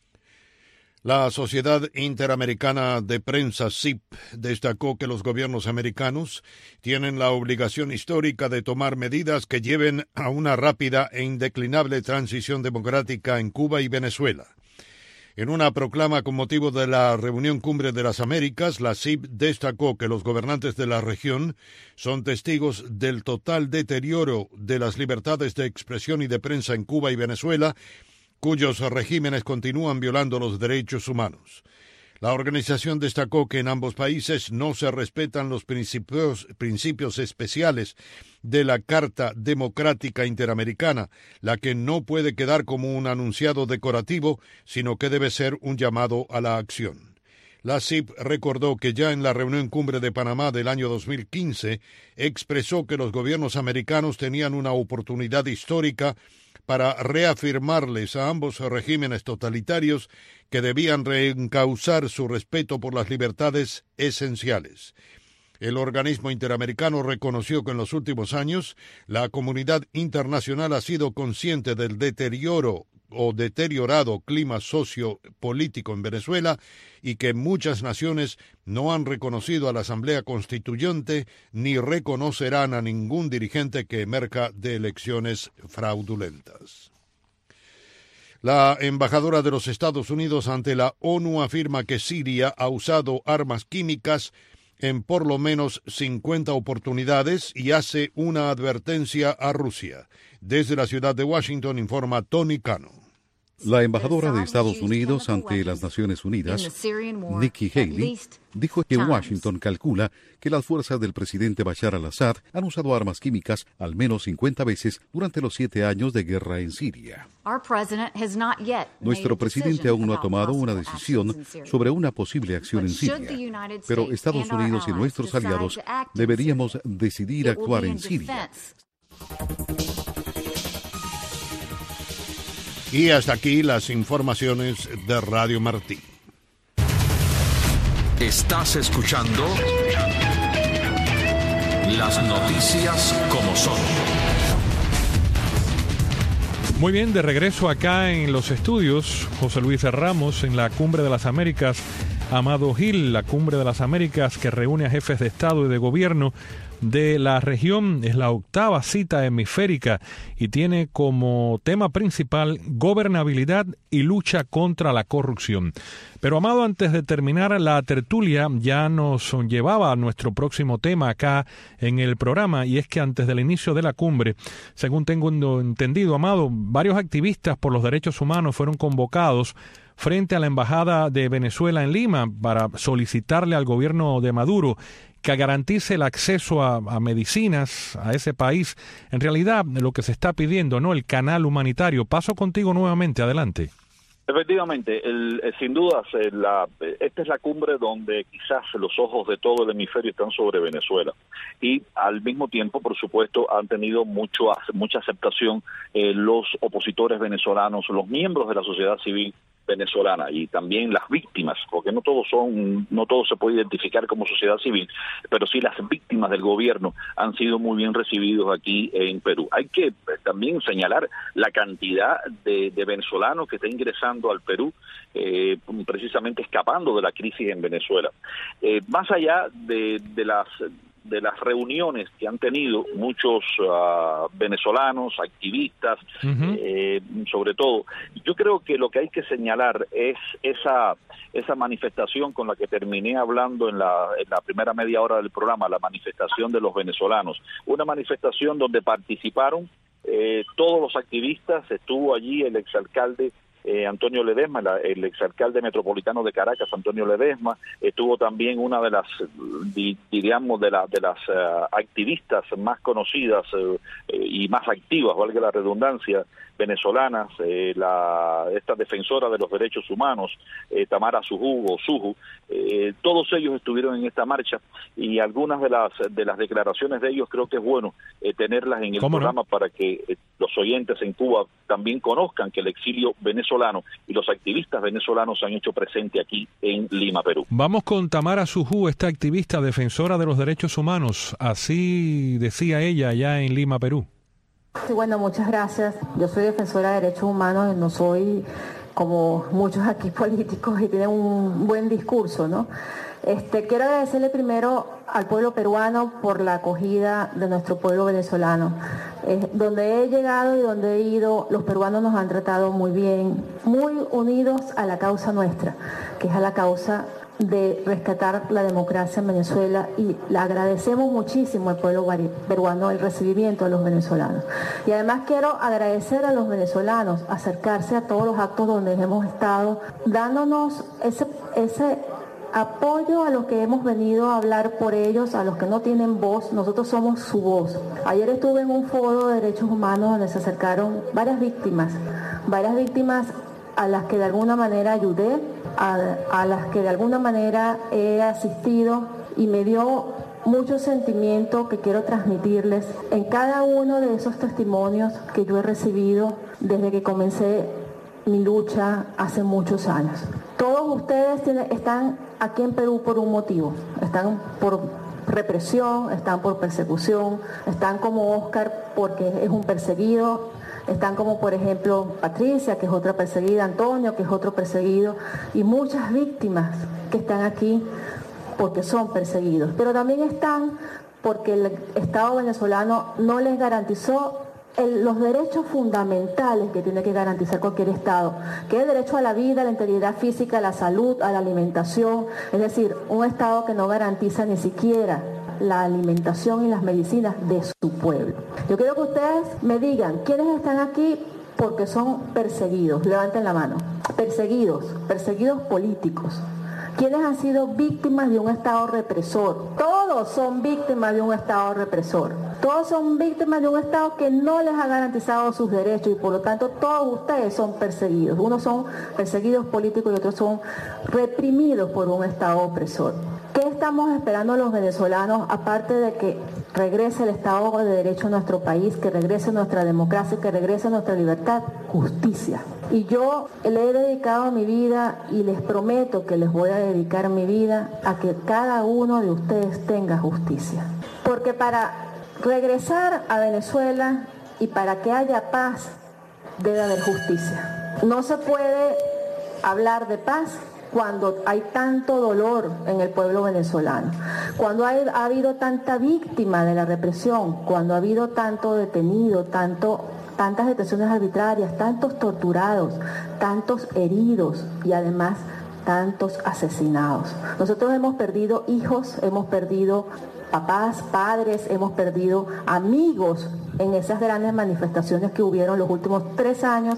Speaker 15: La Sociedad Interamericana de Prensa, S I P, destacó que los gobiernos americanos tienen la obligación histórica de tomar medidas que lleven a una rápida e indeclinable transición democrática en Cuba y Venezuela. En una proclama con motivo de la reunión Cumbre de las Américas, la S I P destacó que los gobernantes de la región son testigos del total deterioro de las libertades de expresión y de prensa en Cuba y Venezuela, cuyos regímenes continúan violando los derechos humanos. La organización destacó que en ambos países no se respetan los principios, principios especiales de la Carta Democrática Interamericana, la que no puede quedar como un anunciado decorativo, sino que debe ser un llamado a la acción. La S I P recordó que ya en la reunión Cumbre de Panamá del año dos mil quince expresó que los gobiernos americanos tenían una oportunidad histórica para reafirmarles a ambos regímenes totalitarios que debían reencauzar su respeto por las libertades esenciales. El organismo interamericano reconoció que en los últimos años la comunidad internacional ha sido consciente del deterioro o deteriorado clima sociopolítico en Venezuela y que muchas naciones no han reconocido a la Asamblea Constituyente ni reconocerán a ningún dirigente que emerja de elecciones fraudulentas. La embajadora de los Estados Unidos ante la ONU afirma que Siria ha usado armas químicas en por lo menos cincuenta oportunidades y hace una advertencia a Rusia. Desde la ciudad de Washington informa Tony Cano.
Speaker 17: La embajadora de Estados Unidos ante las Naciones Unidas, Nikki Haley, dijo que Washington calcula que las fuerzas del presidente Bashar al-Assad han usado armas químicas al menos cincuenta veces durante los siete años de guerra en Siria. Nuestro presidente aún no ha tomado una decisión sobre una posible acción en Siria, pero Estados Unidos y nuestros aliados deberíamos decidir actuar en Siria.
Speaker 15: Y hasta aquí las informaciones de Radio Martí.
Speaker 1: Estás escuchando las noticias como son.
Speaker 2: Muy bien, de regreso acá en los estudios, José Luis Ramos en la Cumbre de las Américas, Amado Gil, la Cumbre de las Américas que reúne a jefes de Estado y de Gobierno de la región. Es la octava cita hemisférica y tiene como tema principal gobernabilidad y lucha contra la corrupción. Pero Amado, antes de terminar la tertulia, ya nos llevaba a nuestro próximo tema acá en el programa, y es que antes del inicio de la cumbre, según tengo entendido, Amado, varios activistas por los derechos humanos fueron convocados frente a la Embajada de Venezuela en Lima para solicitarle al gobierno de Maduro que garantice el acceso a, a medicinas a ese país. En realidad, lo que se está pidiendo, ¿no? El canal humanitario. Paso contigo nuevamente, adelante.
Speaker 3: Efectivamente, el, el, sin dudas, el, la, esta es la cumbre donde quizás los ojos de todo el hemisferio están sobre Venezuela y al mismo tiempo, por supuesto, han tenido mucho mucha aceptación eh, los opositores venezolanos, los miembros de la sociedad civil venezolana y también las víctimas, porque no todos son, no todo se puede identificar como sociedad civil, pero sí las víctimas del gobierno han sido muy bien recibidos aquí en Perú. Hay que eh, también señalar la cantidad de, de venezolanos que están ingresando al Perú, eh, precisamente escapando de la crisis en Venezuela. Eh, más allá de, de las de las reuniones que han tenido muchos uh, venezolanos, activistas, uh-huh. eh, sobre todo, yo creo que lo que hay que señalar es esa esa manifestación con la que terminé hablando en la, en la primera media hora del programa, la manifestación de los venezolanos, una manifestación donde participaron eh, todos los activistas, estuvo allí el exalcalde Eh, Antonio Ledesma, la, el exalcalde metropolitano de Caracas, Antonio Ledesma, estuvo también una de las, di, diríamos, de, la, de las uh, activistas más conocidas uh, eh, y más activas, valga la redundancia, venezolanas, eh, la esta defensora de los derechos humanos, eh, Tamara Suju, o Suju, eh, todos ellos estuvieron en esta marcha y algunas de las de las declaraciones de ellos creo que es bueno eh, tenerlas en el programa no? para que eh, los oyentes en Cuba también conozcan que el exilio venezolano y los activistas venezolanos se han hecho presente aquí en Lima, Perú.
Speaker 2: Vamos con Tamara Suju, esta activista defensora de los derechos humanos, así decía ella allá en Lima, Perú.
Speaker 18: Sí, bueno, muchas gracias. Yo soy defensora de derechos humanos, no soy como muchos aquí políticos y tienen un buen discurso, ¿no? Este, quiero agradecerle primero al pueblo peruano por la acogida de nuestro pueblo venezolano. Eh, donde he llegado y donde he ido, los peruanos nos han tratado muy bien, muy unidos a la causa nuestra, que es a la causa de rescatar la democracia en Venezuela, y le agradecemos muchísimo al pueblo peruano el recibimiento de los venezolanos. Y además quiero agradecer a los venezolanos acercarse a todos los actos donde hemos estado, dándonos ese, ese apoyo a los que hemos venido a hablar por ellos, a los que no tienen voz. Nosotros somos su voz. Ayer estuve en un foro de derechos humanos donde se acercaron varias víctimas, varias víctimas a las que de alguna manera ayudé, a, a las que de alguna manera he asistido, y me dio mucho sentimiento que quiero transmitirles en cada uno de esos testimonios que yo he recibido desde que comencé mi lucha hace muchos años. Todos ustedes tienen, están aquí en Perú por un motivo, están por represión, están por persecución, están como Oscar porque es un perseguido, están como por ejemplo Patricia, que es otra perseguida, Antonio, que es otro perseguido, y muchas víctimas que están aquí porque son perseguidos, pero también están porque el Estado venezolano no les garantizó el, los derechos fundamentales que tiene que garantizar cualquier Estado, que es el derecho a la vida, a la integridad física, a la salud, a la alimentación, es decir, un Estado que no garantiza ni siquiera la alimentación y las medicinas de su pueblo. Yo quiero que ustedes me digan, ¿quiénes están aquí porque son perseguidos? Levanten la mano. Perseguidos, perseguidos políticos. ¿Quiénes han sido víctimas de un Estado represor? Todos son víctimas de un Estado represor. Todos son víctimas de un Estado que no les ha garantizado sus derechos y por lo tanto todos ustedes son perseguidos. Unos son perseguidos políticos y otros son reprimidos por un Estado opresor. ¿Qué estamos esperando los venezolanos aparte de que regrese el Estado de Derecho a nuestro país, que regrese nuestra democracia, que regrese nuestra libertad? Justicia. Y yo le he dedicado mi vida y les prometo que les voy a dedicar mi vida a que cada uno de ustedes tenga justicia. Porque para regresar a Venezuela y para que haya paz debe haber justicia. No se puede hablar de paz cuando hay tanto dolor en el pueblo venezolano, cuando hay, ha habido tanta víctima de la represión, cuando ha habido tanto detenido, tanto, tantas detenciones arbitrarias, tantos torturados, tantos heridos y además tantos asesinados. Nosotros hemos perdido hijos, hemos perdido papás, padres, hemos perdido amigos en esas grandes manifestaciones que hubieron los últimos tres años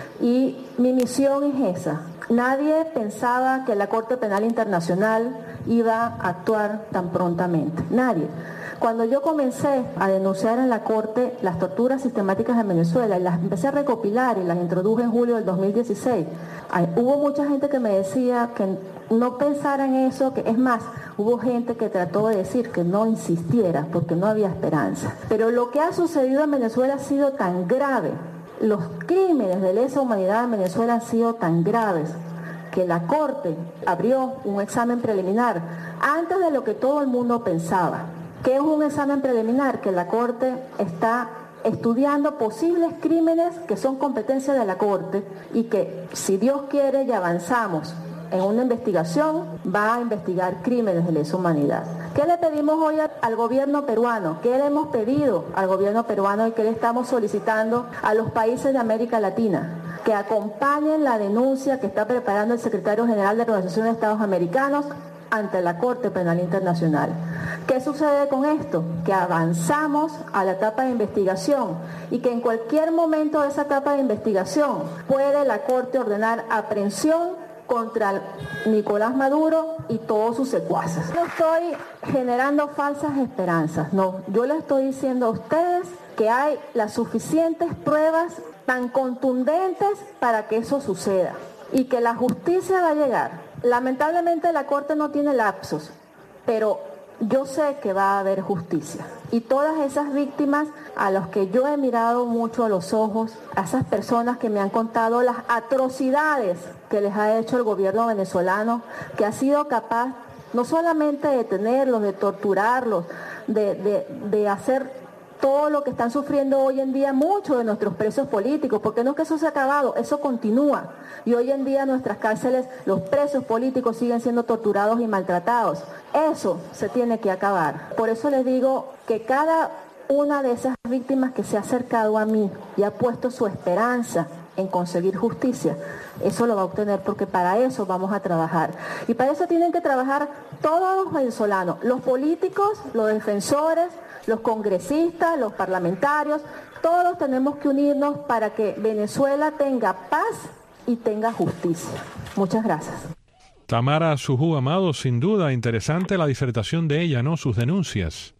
Speaker 18: y mi misión es esa. Nadie pensaba que la Corte Penal Internacional iba a actuar tan prontamente. Nadie. Cuando yo comencé a denunciar en la Corte las torturas sistemáticas en Venezuela y las empecé a recopilar y las introduje en julio del dos mil dieciséis, hay, hubo mucha gente que me decía que no pensara en eso, que es más, hubo gente que trató de decir que no insistiera porque no había esperanza. Pero lo que ha sucedido en Venezuela ha sido tan grave, los crímenes de lesa humanidad en Venezuela han sido tan graves que la Corte abrió un examen preliminar antes de lo que todo el mundo pensaba. ¿Qué es un examen preliminar? Que la Corte está estudiando posibles crímenes que son competencia de la Corte y que, si Dios quiere y avanzamos en una investigación, va a investigar crímenes de lesa humanidad. ¿Qué le pedimos hoy al gobierno peruano? ¿Qué le hemos pedido al gobierno peruano y qué le estamos solicitando a los países de América Latina? Que acompañen la denuncia que está preparando el secretario general de la Organización de Estados Americanos ante la Corte Penal Internacional. ¿Qué sucede con esto? Que avanzamos a la etapa de investigación y que en cualquier momento de esa etapa de investigación puede la Corte ordenar aprehensión contra Nicolás Maduro y todos sus secuaces. No estoy generando falsas esperanzas, no. Yo le estoy diciendo a ustedes que hay las suficientes pruebas tan contundentes para que eso suceda y que la justicia va a llegar. Lamentablemente la Corte no tiene lapsos, pero yo sé que va a haber justicia. Y todas esas víctimas a las que yo he mirado mucho a los ojos, a esas personas que me han contado las atrocidades que les ha hecho el gobierno venezolano, que ha sido capaz no solamente de detenerlos, de torturarlos, de, de, de hacer todo lo que están sufriendo hoy en día muchos de nuestros presos políticos, porque no es que eso se ha acabado, eso continúa. Y hoy en día en nuestras cárceles los presos políticos siguen siendo torturados y maltratados. Eso se tiene que acabar. Por eso les digo que cada una de esas víctimas que se ha acercado a mí y ha puesto su esperanza en conseguir justicia, eso lo va a obtener porque para eso vamos a trabajar. Y para eso tienen que trabajar todos los venezolanos, los políticos, los defensores, los congresistas, los parlamentarios, todos tenemos que unirnos para que Venezuela tenga paz y tenga justicia. Muchas gracias.
Speaker 2: Tamara Sujú Amado, sin duda, interesante la disertación de ella, ¿no? Sus denuncias.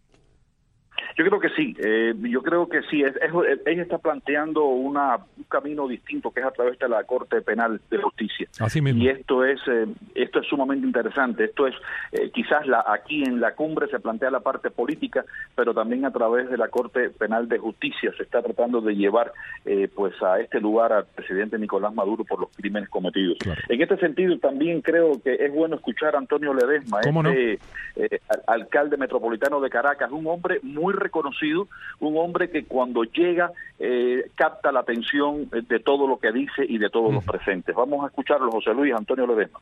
Speaker 3: Yo creo que sí, eh, yo creo que sí, es, es, ella está planteando una, un camino distinto que es a través de la Corte Penal de Justicia.
Speaker 2: Así mismo.
Speaker 3: Y esto es eh, esto es sumamente interesante, esto es eh, quizás la, aquí en la cumbre se plantea la parte política, pero también a través de la Corte Penal de Justicia se está tratando de llevar eh, pues a este lugar al presidente Nicolás Maduro por los crímenes cometidos. Claro. En este sentido también creo que es bueno escuchar a Antonio Ledesma, este no? eh, alcalde metropolitano de Caracas, un hombre muy reconocido, un hombre que cuando llega eh, capta la atención de todo lo que dice y de todos mm. los presentes. Vamos a escucharlo, José Luis. Antonio Ledesma.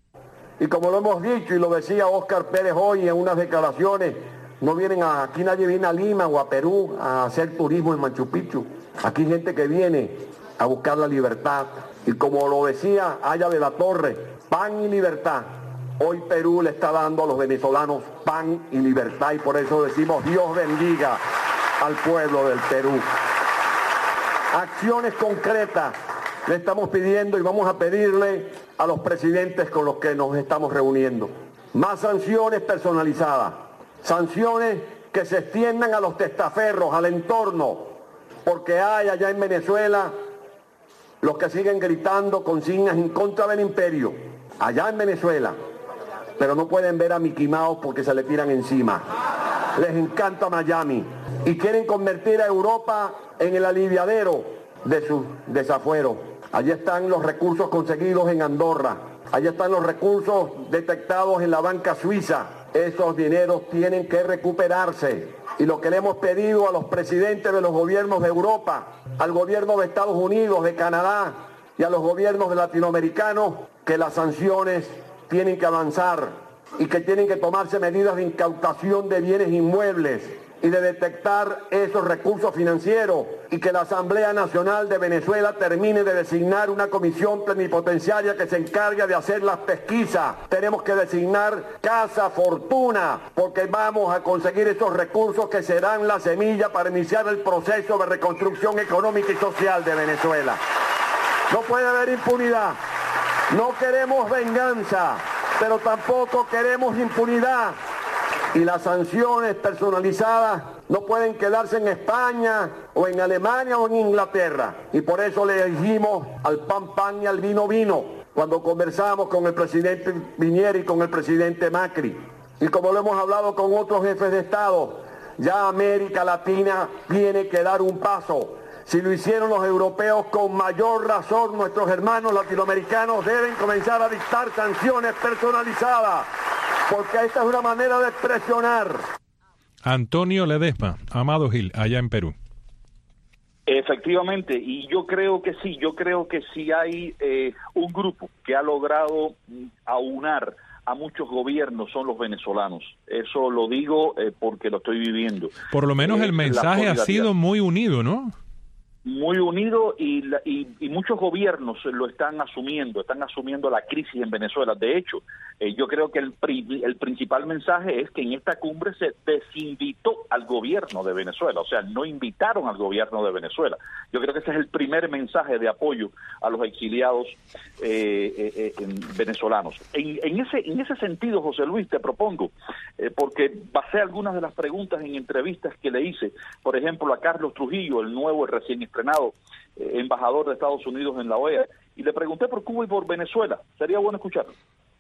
Speaker 19: Y como lo hemos dicho y lo decía Óscar Pérez hoy en unas declaraciones, no vienen a, aquí nadie viene a Lima o a Perú a hacer turismo en Machu Picchu. Aquí hay gente que viene a buscar la libertad. Y como lo decía Aya de la Torre, pan y libertad. Hoy Perú le está dando a los venezolanos pan y libertad, y por eso decimos Dios bendiga al pueblo del Perú. Acciones concretas le estamos pidiendo y vamos a pedirle a los presidentes con los que nos estamos reuniendo. Más sanciones personalizadas, sanciones que se extiendan a los testaferros, al entorno, porque hay allá en Venezuela los que siguen gritando consignas en contra del imperio, allá en Venezuela, pero no pueden ver a Mickey Mouse porque se le tiran encima. Les encanta Miami y quieren convertir a Europa en el aliviadero de sus desafueros. Allí están los recursos conseguidos en Andorra, allí están los recursos detectados en la banca suiza. Esos dineros tienen que recuperarse. Y lo que le hemos pedido a los presidentes de los gobiernos de Europa, al gobierno de Estados Unidos, de Canadá y a los gobiernos latinoamericanos, que las sanciones tienen que avanzar y que tienen que tomarse medidas de incautación de bienes inmuebles y de detectar esos recursos financieros, y que la Asamblea Nacional de Venezuela termine de designar una comisión plenipotenciaria que se encargue de hacer las pesquisas. Tenemos que designar Casa Fortuna, porque vamos a conseguir esos recursos que serán la semilla para iniciar el proceso de reconstrucción económica y social de Venezuela. No puede haber impunidad. No queremos venganza, pero tampoco queremos impunidad. Y las sanciones personalizadas no pueden quedarse en España o en Alemania o en Inglaterra. Y por eso le dijimos al pan pan y al vino vino cuando conversamos con el presidente Piñera y con el presidente Macri. Y como lo hemos hablado con otros jefes de Estado, ya América Latina tiene que dar un paso. Si lo hicieron los europeos, con mayor razón nuestros hermanos latinoamericanos deben comenzar a dictar sanciones personalizadas, porque esta es una manera de presionar.
Speaker 2: Antonio Ledesma, Amado Gil, allá en Perú.
Speaker 3: Efectivamente, y yo creo que sí, yo creo que sí hay eh, un grupo que ha logrado aunar a muchos gobiernos, son los venezolanos. Eso lo digo eh, porque lo estoy viviendo.
Speaker 2: Por lo menos
Speaker 3: eh,
Speaker 2: el mensaje ha sido muy unido, ¿no?
Speaker 3: Muy unido, y, la, y, y muchos gobiernos lo están asumiendo, están asumiendo la crisis en Venezuela. De hecho, eh, yo creo que el, el principal mensaje es que en esta cumbre se desinvitó al gobierno de Venezuela, o sea, no invitaron al gobierno de Venezuela. Yo creo que ese es el primer mensaje de apoyo a los exiliados eh, eh, eh, venezolanos. En, en, ese, en ese sentido, José Luis, te propongo, eh, porque basé algunas de las preguntas en entrevistas que le hice, por ejemplo, a Carlos Trujillo, el nuevo, el recién estrenado eh, embajador de Estados Unidos en la O E A, y le pregunté por Cuba y por Venezuela. Sería bueno escucharlo.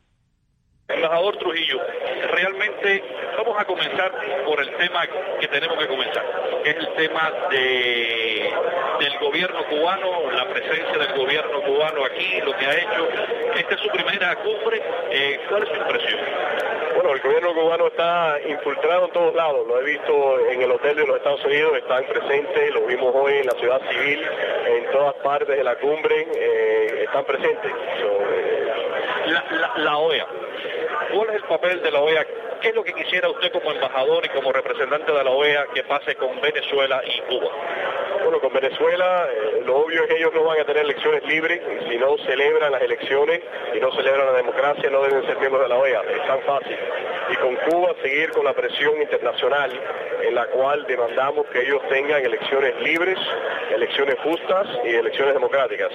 Speaker 5: Embajador Trujillo, realmente vamos a comenzar por el tema que tenemos que comenzar, que es el tema de, del gobierno cubano, la presencia del gobierno cubano aquí, lo que ha hecho. Esta es su primera cumbre. Eh, ¿Cuál es su impresión?
Speaker 10: Bueno, el gobierno cubano está infiltrado en todos lados. Lo he visto en el hotel de los Estados Unidos, están presentes, lo vimos hoy en la ciudad civil, en todas partes de la cumbre, eh, están presentes. So, eh...
Speaker 5: la, la, la O E A. ¿Cuál es el papel de la O E A? ¿Qué es lo que quisiera usted como embajador y como representante de la O E A que pase con Venezuela y Cuba?
Speaker 10: Bueno, con Venezuela eh, lo obvio es que ellos no van a tener elecciones libres. Si no celebran las elecciones y no celebran la democracia, no deben ser miembros de la O E A. Es tan fácil. Y con Cuba seguir con la presión internacional en la cual demandamos que ellos tengan elecciones libres, elecciones justas y elecciones democráticas.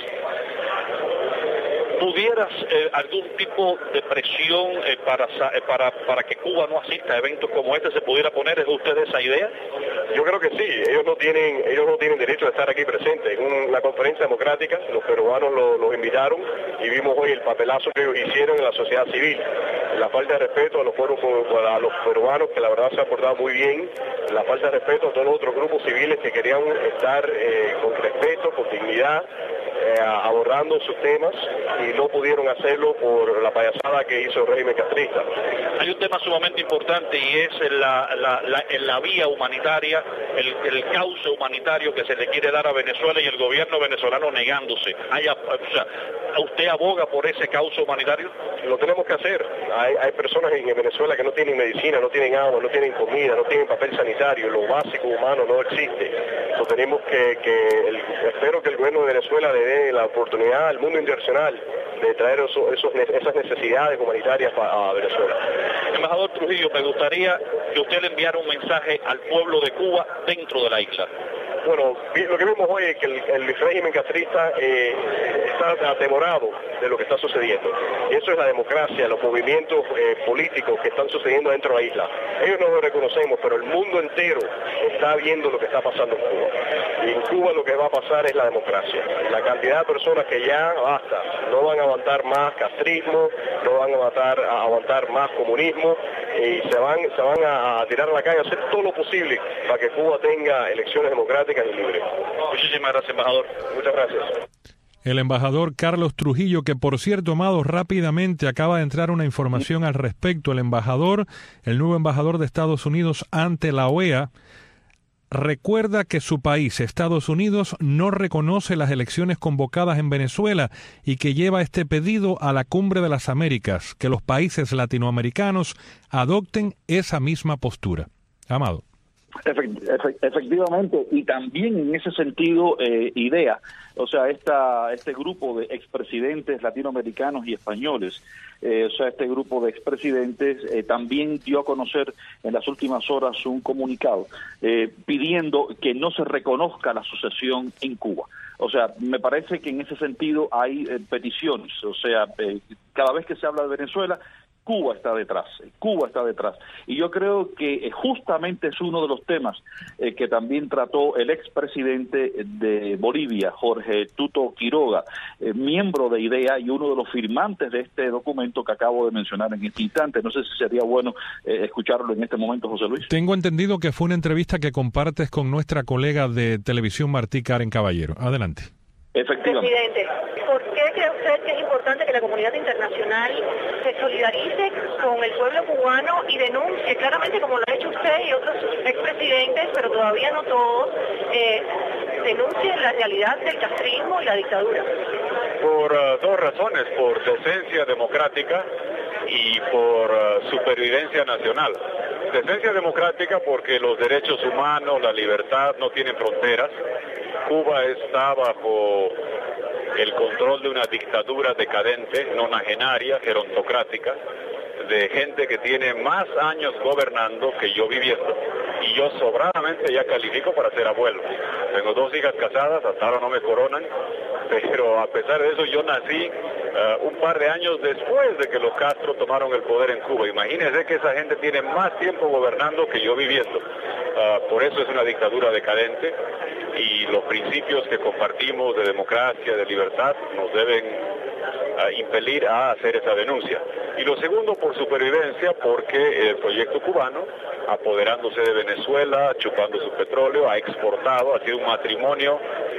Speaker 5: ¿Tuvieras eh, algún tipo de presión eh, para, eh, para para que Cuba no asista a eventos como este? ¿Se pudiera poner de usted esa idea?
Speaker 10: Yo creo que sí. Ellos no tienen ellos no tienen derecho de estar aquí presentes. En una conferencia democrática, los peruanos los lo invitaron y vimos hoy el papelazo que ellos hicieron en la sociedad civil. La falta de respeto a los, foros, a los peruanos, que la verdad se ha portado muy bien. La falta de respeto a todos los otros grupos civiles que querían estar eh, con respeto, con dignidad. eh, abordando sus temas y no pudieron hacerlo por la payasada que hizo el régimen castrista.
Speaker 5: Hay un tema sumamente importante y es la, la, la, la vía humanitaria, el, el cauce humanitario que se le quiere dar a Venezuela y el gobierno venezolano negándose. Hay, o sea, ¿usted aboga por ese cauce humanitario?
Speaker 10: Lo tenemos que hacer. Hay, hay personas en Venezuela que no tienen medicina, no tienen agua, no tienen comida, no tienen papel sanitario, lo básico humano no existe. Entonces tenemos que, que el, espero que el gobierno de Venezuela le dé la oportunidad al mundo internacional de traer eso, esos, esas necesidades humanitarias a, a Venezuela.
Speaker 5: Embajador Trujillo, me gustaría que usted le enviara un mensaje al pueblo de Cuba dentro de la isla.
Speaker 10: Bueno, lo que vemos hoy es que el, el régimen castrista eh, está atemorado de lo que está sucediendo. Y eso es la democracia, los movimientos eh, políticos que están sucediendo dentro de la isla. Ellos no lo reconocemos, pero el mundo entero está viendo lo que está pasando en Cuba. Y en Cuba lo que va a pasar es la democracia. La cantidad de personas que ya basta, no van a aguantar más castrismo, no van a aguantar, a aguantar más comunismo, y se van, se van a, a tirar a la calle, a hacer todo lo posible para que Cuba tenga elecciones democráticas y libres.
Speaker 5: Muchísimas gracias, embajador.
Speaker 10: Muchas gracias.
Speaker 2: El embajador Carlos Trujillo, que por cierto, Amado, rápidamente acaba de entrar una información al respecto. El embajador, el nuevo embajador de Estados Unidos ante la O E A, recuerda que su país, Estados Unidos, no reconoce las elecciones convocadas en Venezuela y que lleva este pedido a la Cumbre de las Américas, que los países latinoamericanos adopten esa misma postura. Amado.
Speaker 3: Efectivamente, y también en ese sentido, eh, IDEA, o sea, esta, este grupo de expresidentes latinoamericanos y españoles, eh, o sea, este grupo de expresidentes eh, también dio a conocer en las últimas horas un comunicado eh, pidiendo que no se reconozca la sucesión en Cuba. O sea, me parece que en ese sentido hay eh, peticiones, o sea, eh, cada vez que se habla de Venezuela, Cuba está detrás, Cuba está detrás. Y yo creo que justamente es uno de los temas eh, que también trató el expresidente de Bolivia, Jorge Tuto Quiroga, eh, miembro de IDEA y uno de los firmantes de este documento que acabo de mencionar en este instante. No sé si sería bueno eh, escucharlo en este momento, José Luis.
Speaker 2: Tengo entendido que fue una entrevista que compartes con nuestra colega de televisión, Martí Karen Caballero. Adelante.
Speaker 3: Efectivamente.
Speaker 6: Presidente, ¿por qué cree usted que es importante que la comunidad internacional se solidarice con el pueblo cubano y denuncie claramente, como lo ha hecho usted y otros expresidentes, pero todavía no todos, eh, denuncien la realidad del castrismo y la dictadura?
Speaker 16: Por uh, dos razones, por decencia democrática y por uh, supervivencia nacional. Decencia democrática porque los derechos humanos, la libertad no tienen fronteras. Cuba está bajo el control de una dictadura decadente, nonagenaria, gerontocrática, de gente que tiene más años gobernando que yo viviendo. Y yo sobradamente ya califico para ser abuelo. Tengo dos hijas casadas, hasta ahora no me coronan, pero a pesar de eso yo nací uh, un par de años después de que los Castro tomaron el poder en Cuba. Imagínense que esa gente tiene más tiempo gobernando que yo viviendo. Uh, por eso es una dictadura decadente y los principios que compartimos de democracia, de libertad, nos deben uh, impelir a hacer esa denuncia. Y lo segundo, por supervivencia, porque el proyecto cubano, apoderándose de Venezuela, chupando su petróleo, ha exportado, ha sido un matrimonio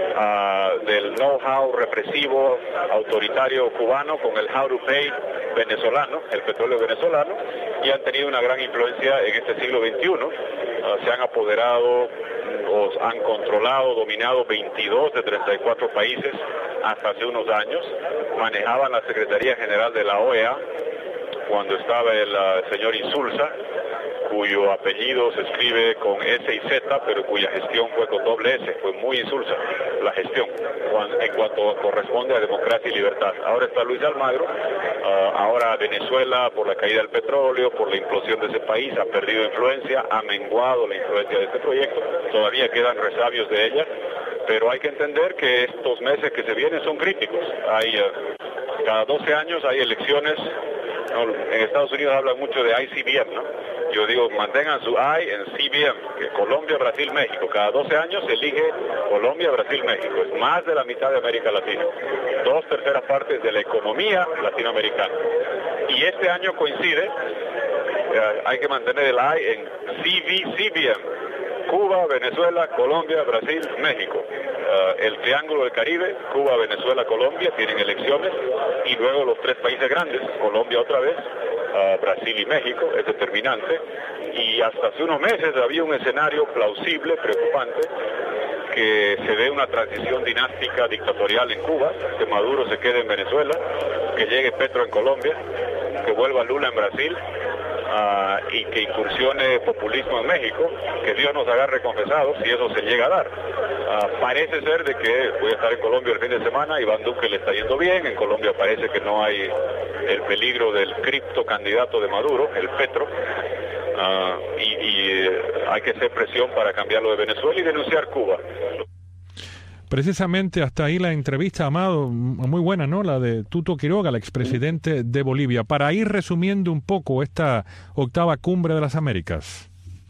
Speaker 16: uh, del know-how represivo, autoritario cubano con el how to pay venezolano, el petróleo venezolano, y han tenido una gran influencia en este siglo veintiuno. Uh, se han apoderado o han controlado, dominado veintidós de treinta y cuatro países hasta hace unos años. Manejaban la Secretaría General de la O E A cuando estaba el uh, señor Insulza, cuyo apellido se escribe con S y Z, pero cuya gestión fue con doble S. Fue muy Insulza la gestión en cuanto corresponde a democracia y libertad. Ahora está Luis Almagro, uh, ahora Venezuela, por la caída del petróleo, por la implosión de ese país, ha perdido influencia, ha menguado la influencia de este proyecto, todavía quedan resabios de ella, pero hay que entender que estos meses que se vienen son críticos. Hay uh, cada doce años hay elecciones. No, en Estados Unidos hablan mucho de I C B M, ¿no? Yo digo, mantengan su I en C B M, que Colombia, Brasil, México. Cada doce años se elige Colombia, Brasil, México. Es más de la mitad de América Latina. Dos terceras partes de la economía latinoamericana. Y este año coincide, eh, hay que mantener el I en C V C B M, Cuba, Venezuela, Colombia, Brasil, México. Uh, el Triángulo del Caribe, Cuba, Venezuela, Colombia, tienen elecciones, y luego los tres países grandes, Colombia otra vez, uh, Brasil y México, es determinante. Y hasta hace unos meses había un escenario plausible, preocupante, que se dé una transición dinástica dictatorial en Cuba, que Maduro se quede en Venezuela, que llegue Petro en Colombia, que vuelva Lula en Brasil, uh, y que incursione populismo en México, que Dios nos agarre confesados si eso se llega a dar. Uh, parece ser de que voy a estar en Colombia el fin de semana, Iván Duque le está yendo bien, en Colombia parece que no hay el peligro del cripto candidato de Maduro, el Petro, uh, y, y eh, hay que hacer presión para cambiarlo de Venezuela y denunciar Cuba.
Speaker 2: Precisamente hasta ahí la entrevista, Amado, muy buena, ¿no? La de Tuto Quiroga, el expresidente de Bolivia. Para ir resumiendo un poco esta octava cumbre de las Américas.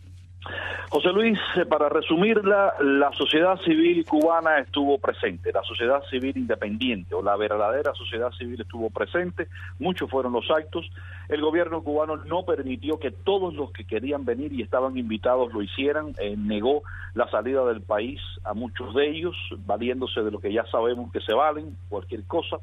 Speaker 3: José Luis, para resumirla, la sociedad civil cubana estuvo presente, la sociedad civil independiente o la verdadera sociedad civil estuvo presente, muchos fueron los actos, el gobierno cubano no permitió que todos los que querían venir y estaban invitados lo hicieran, eh, negó la salida del país a muchos de ellos, valiéndose de lo que ya sabemos que se valen, cualquier cosa.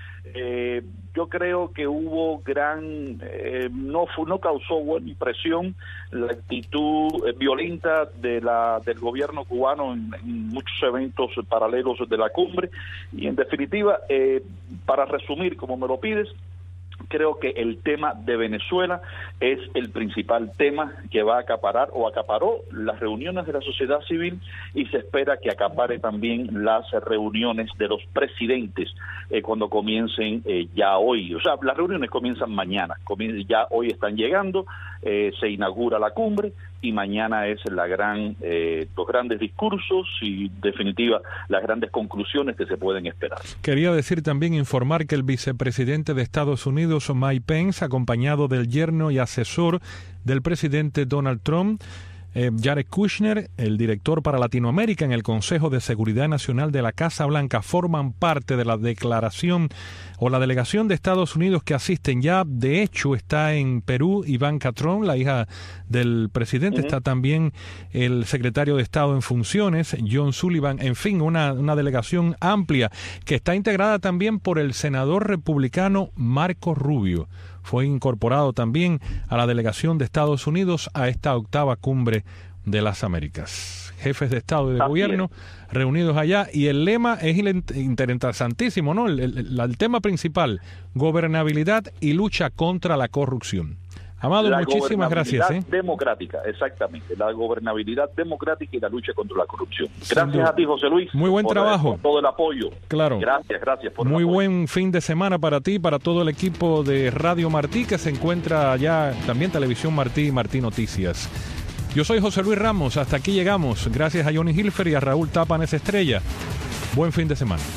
Speaker 3: Eh, yo creo que hubo gran, eh, no fu, no causó buena impresión la actitud eh, violenta de la del gobierno cubano en, en muchos eventos paralelos de la cumbre, y en definitiva, eh, para resumir, como me lo pides, creo que el tema de Venezuela es el principal tema que va a acaparar o acaparó las reuniones de la sociedad civil, y se espera que acapare también las reuniones de los presidentes eh, cuando comiencen eh, ya hoy. O sea, las reuniones comienzan mañana, comien- ya hoy están llegando, eh, se inaugura la cumbre y mañana es la gran, eh, los grandes discursos y, en definitiva, las grandes conclusiones que se pueden esperar.
Speaker 2: Quería decir también, informar que el vicepresidente de Estados Unidos, Mike Pence, acompañado del yerno y asesor del presidente Donald Trump, eh, Jared Kushner, el director para Latinoamérica en el Consejo de Seguridad Nacional de la Casa Blanca, forman parte de la declaración o la delegación de Estados Unidos que asisten. Ya, de hecho, está en Perú Ivanka Trump, la hija del presidente. Uh-huh. Está también el secretario de Estado en funciones, John Sullivan. En fin, una, una delegación amplia que está integrada también por el senador republicano Marco Rubio. Fue incorporado también a la delegación de Estados Unidos a esta octava cumbre de las Américas. Jefes de Estado y de Así Gobierno es. reunidos allá, y el lema es interesantísimo, ¿no? El, el, el tema principal, gobernabilidad y lucha contra la corrupción. Amado, la muchísimas gracias.
Speaker 3: ¿eh? Democrática, exactamente, la gobernabilidad democrática y la lucha contra la corrupción. Gracias a ti, José Luis.
Speaker 2: Muy buen
Speaker 3: por,
Speaker 2: trabajo.
Speaker 3: Por todo el apoyo.
Speaker 2: Claro.
Speaker 3: Gracias, gracias por
Speaker 2: Muy
Speaker 3: el apoyo.
Speaker 2: buen fin de semana para ti, para todo el equipo de Radio Martí, que se encuentra allá, también Televisión Martí y Martí Noticias. Yo soy José Luis Ramos, hasta aquí llegamos. Gracias a Johnny Hilfer y a Raúl Tapanes Estrella. Buen fin de semana.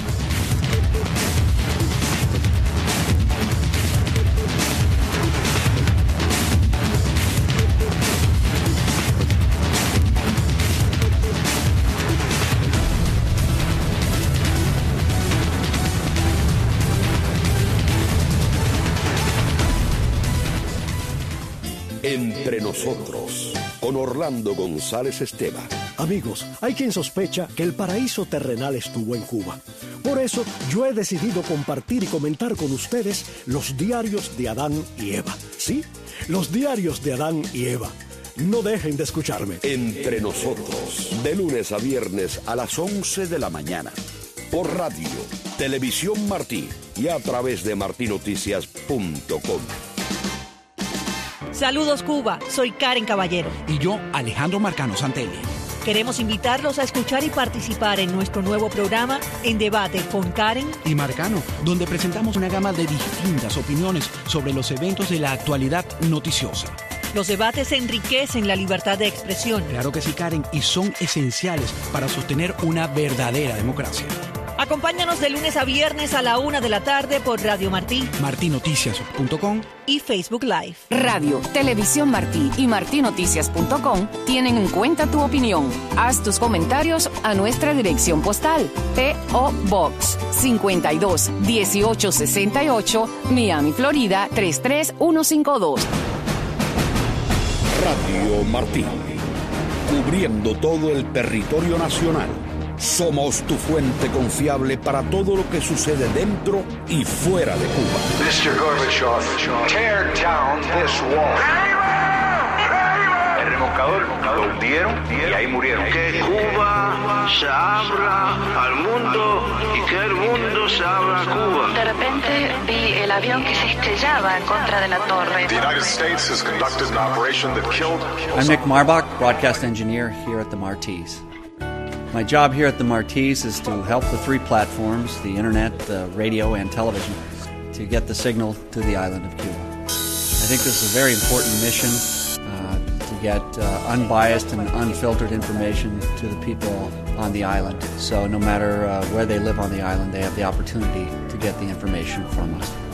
Speaker 7: Entre nosotros, con Orlando González Esteban.
Speaker 8: Amigos, hay quien sospecha que el paraíso terrenal estuvo en Cuba. Por eso, yo he decidido compartir y comentar con ustedes los diarios de Adán y Eva. ¿Sí? Los diarios de Adán y Eva. No dejen de escucharme.
Speaker 7: Entre nosotros, de lunes a viernes a las once de la mañana. Por radio, Televisión Martí y a través de martí noticias punto com.
Speaker 20: Saludos Cuba, soy Karen Caballero.
Speaker 21: Y yo, Alejandro Marcano Santelli.
Speaker 20: Queremos invitarlos a escuchar y participar en nuestro nuevo programa En Debate con Karen
Speaker 21: y Marcano, donde presentamos una gama de distintas opiniones sobre los eventos de la actualidad noticiosa.
Speaker 20: Los debates enriquecen la libertad de expresión.
Speaker 21: Claro que sí, Karen, y son esenciales para sostener una verdadera democracia.
Speaker 20: Acompáñanos de lunes a viernes a la una de la tarde por Radio Martí,
Speaker 21: martí noticias punto com
Speaker 20: y Facebook Live.
Speaker 22: Radio, Televisión Martí y martí noticias punto com tienen en cuenta tu opinión. Haz tus comentarios a nuestra dirección postal: P O Box cincuenta y dos dieciocho sesenta y ocho, Miami, Florida tres tres uno cinco dos.
Speaker 7: Radio Martí, cubriendo todo el territorio nacional. Somos tu fuente confiable para todo lo que sucede dentro y fuera de Cuba.
Speaker 4: mister Gorbachev, tear down this wall. El remolcador lo hundieron y ahí murieron.
Speaker 9: Que Cuba se abra al mundo y que el mundo se abra a Cuba.
Speaker 23: De repente vi el avión que se estrellaba en contra de la torre.
Speaker 4: The United States has conducted an operation that killed.
Speaker 24: I'm Nick Marbach, broadcast engineer here at the Martis. My job here at the Martis is to help the three platforms, the internet, the radio, and television, to get the signal to the island of Cuba. I think this is a very important mission uh, to get uh, unbiased and unfiltered information to the people on the island. So no matter uh, where they live on the island, they have the opportunity to get the information from us.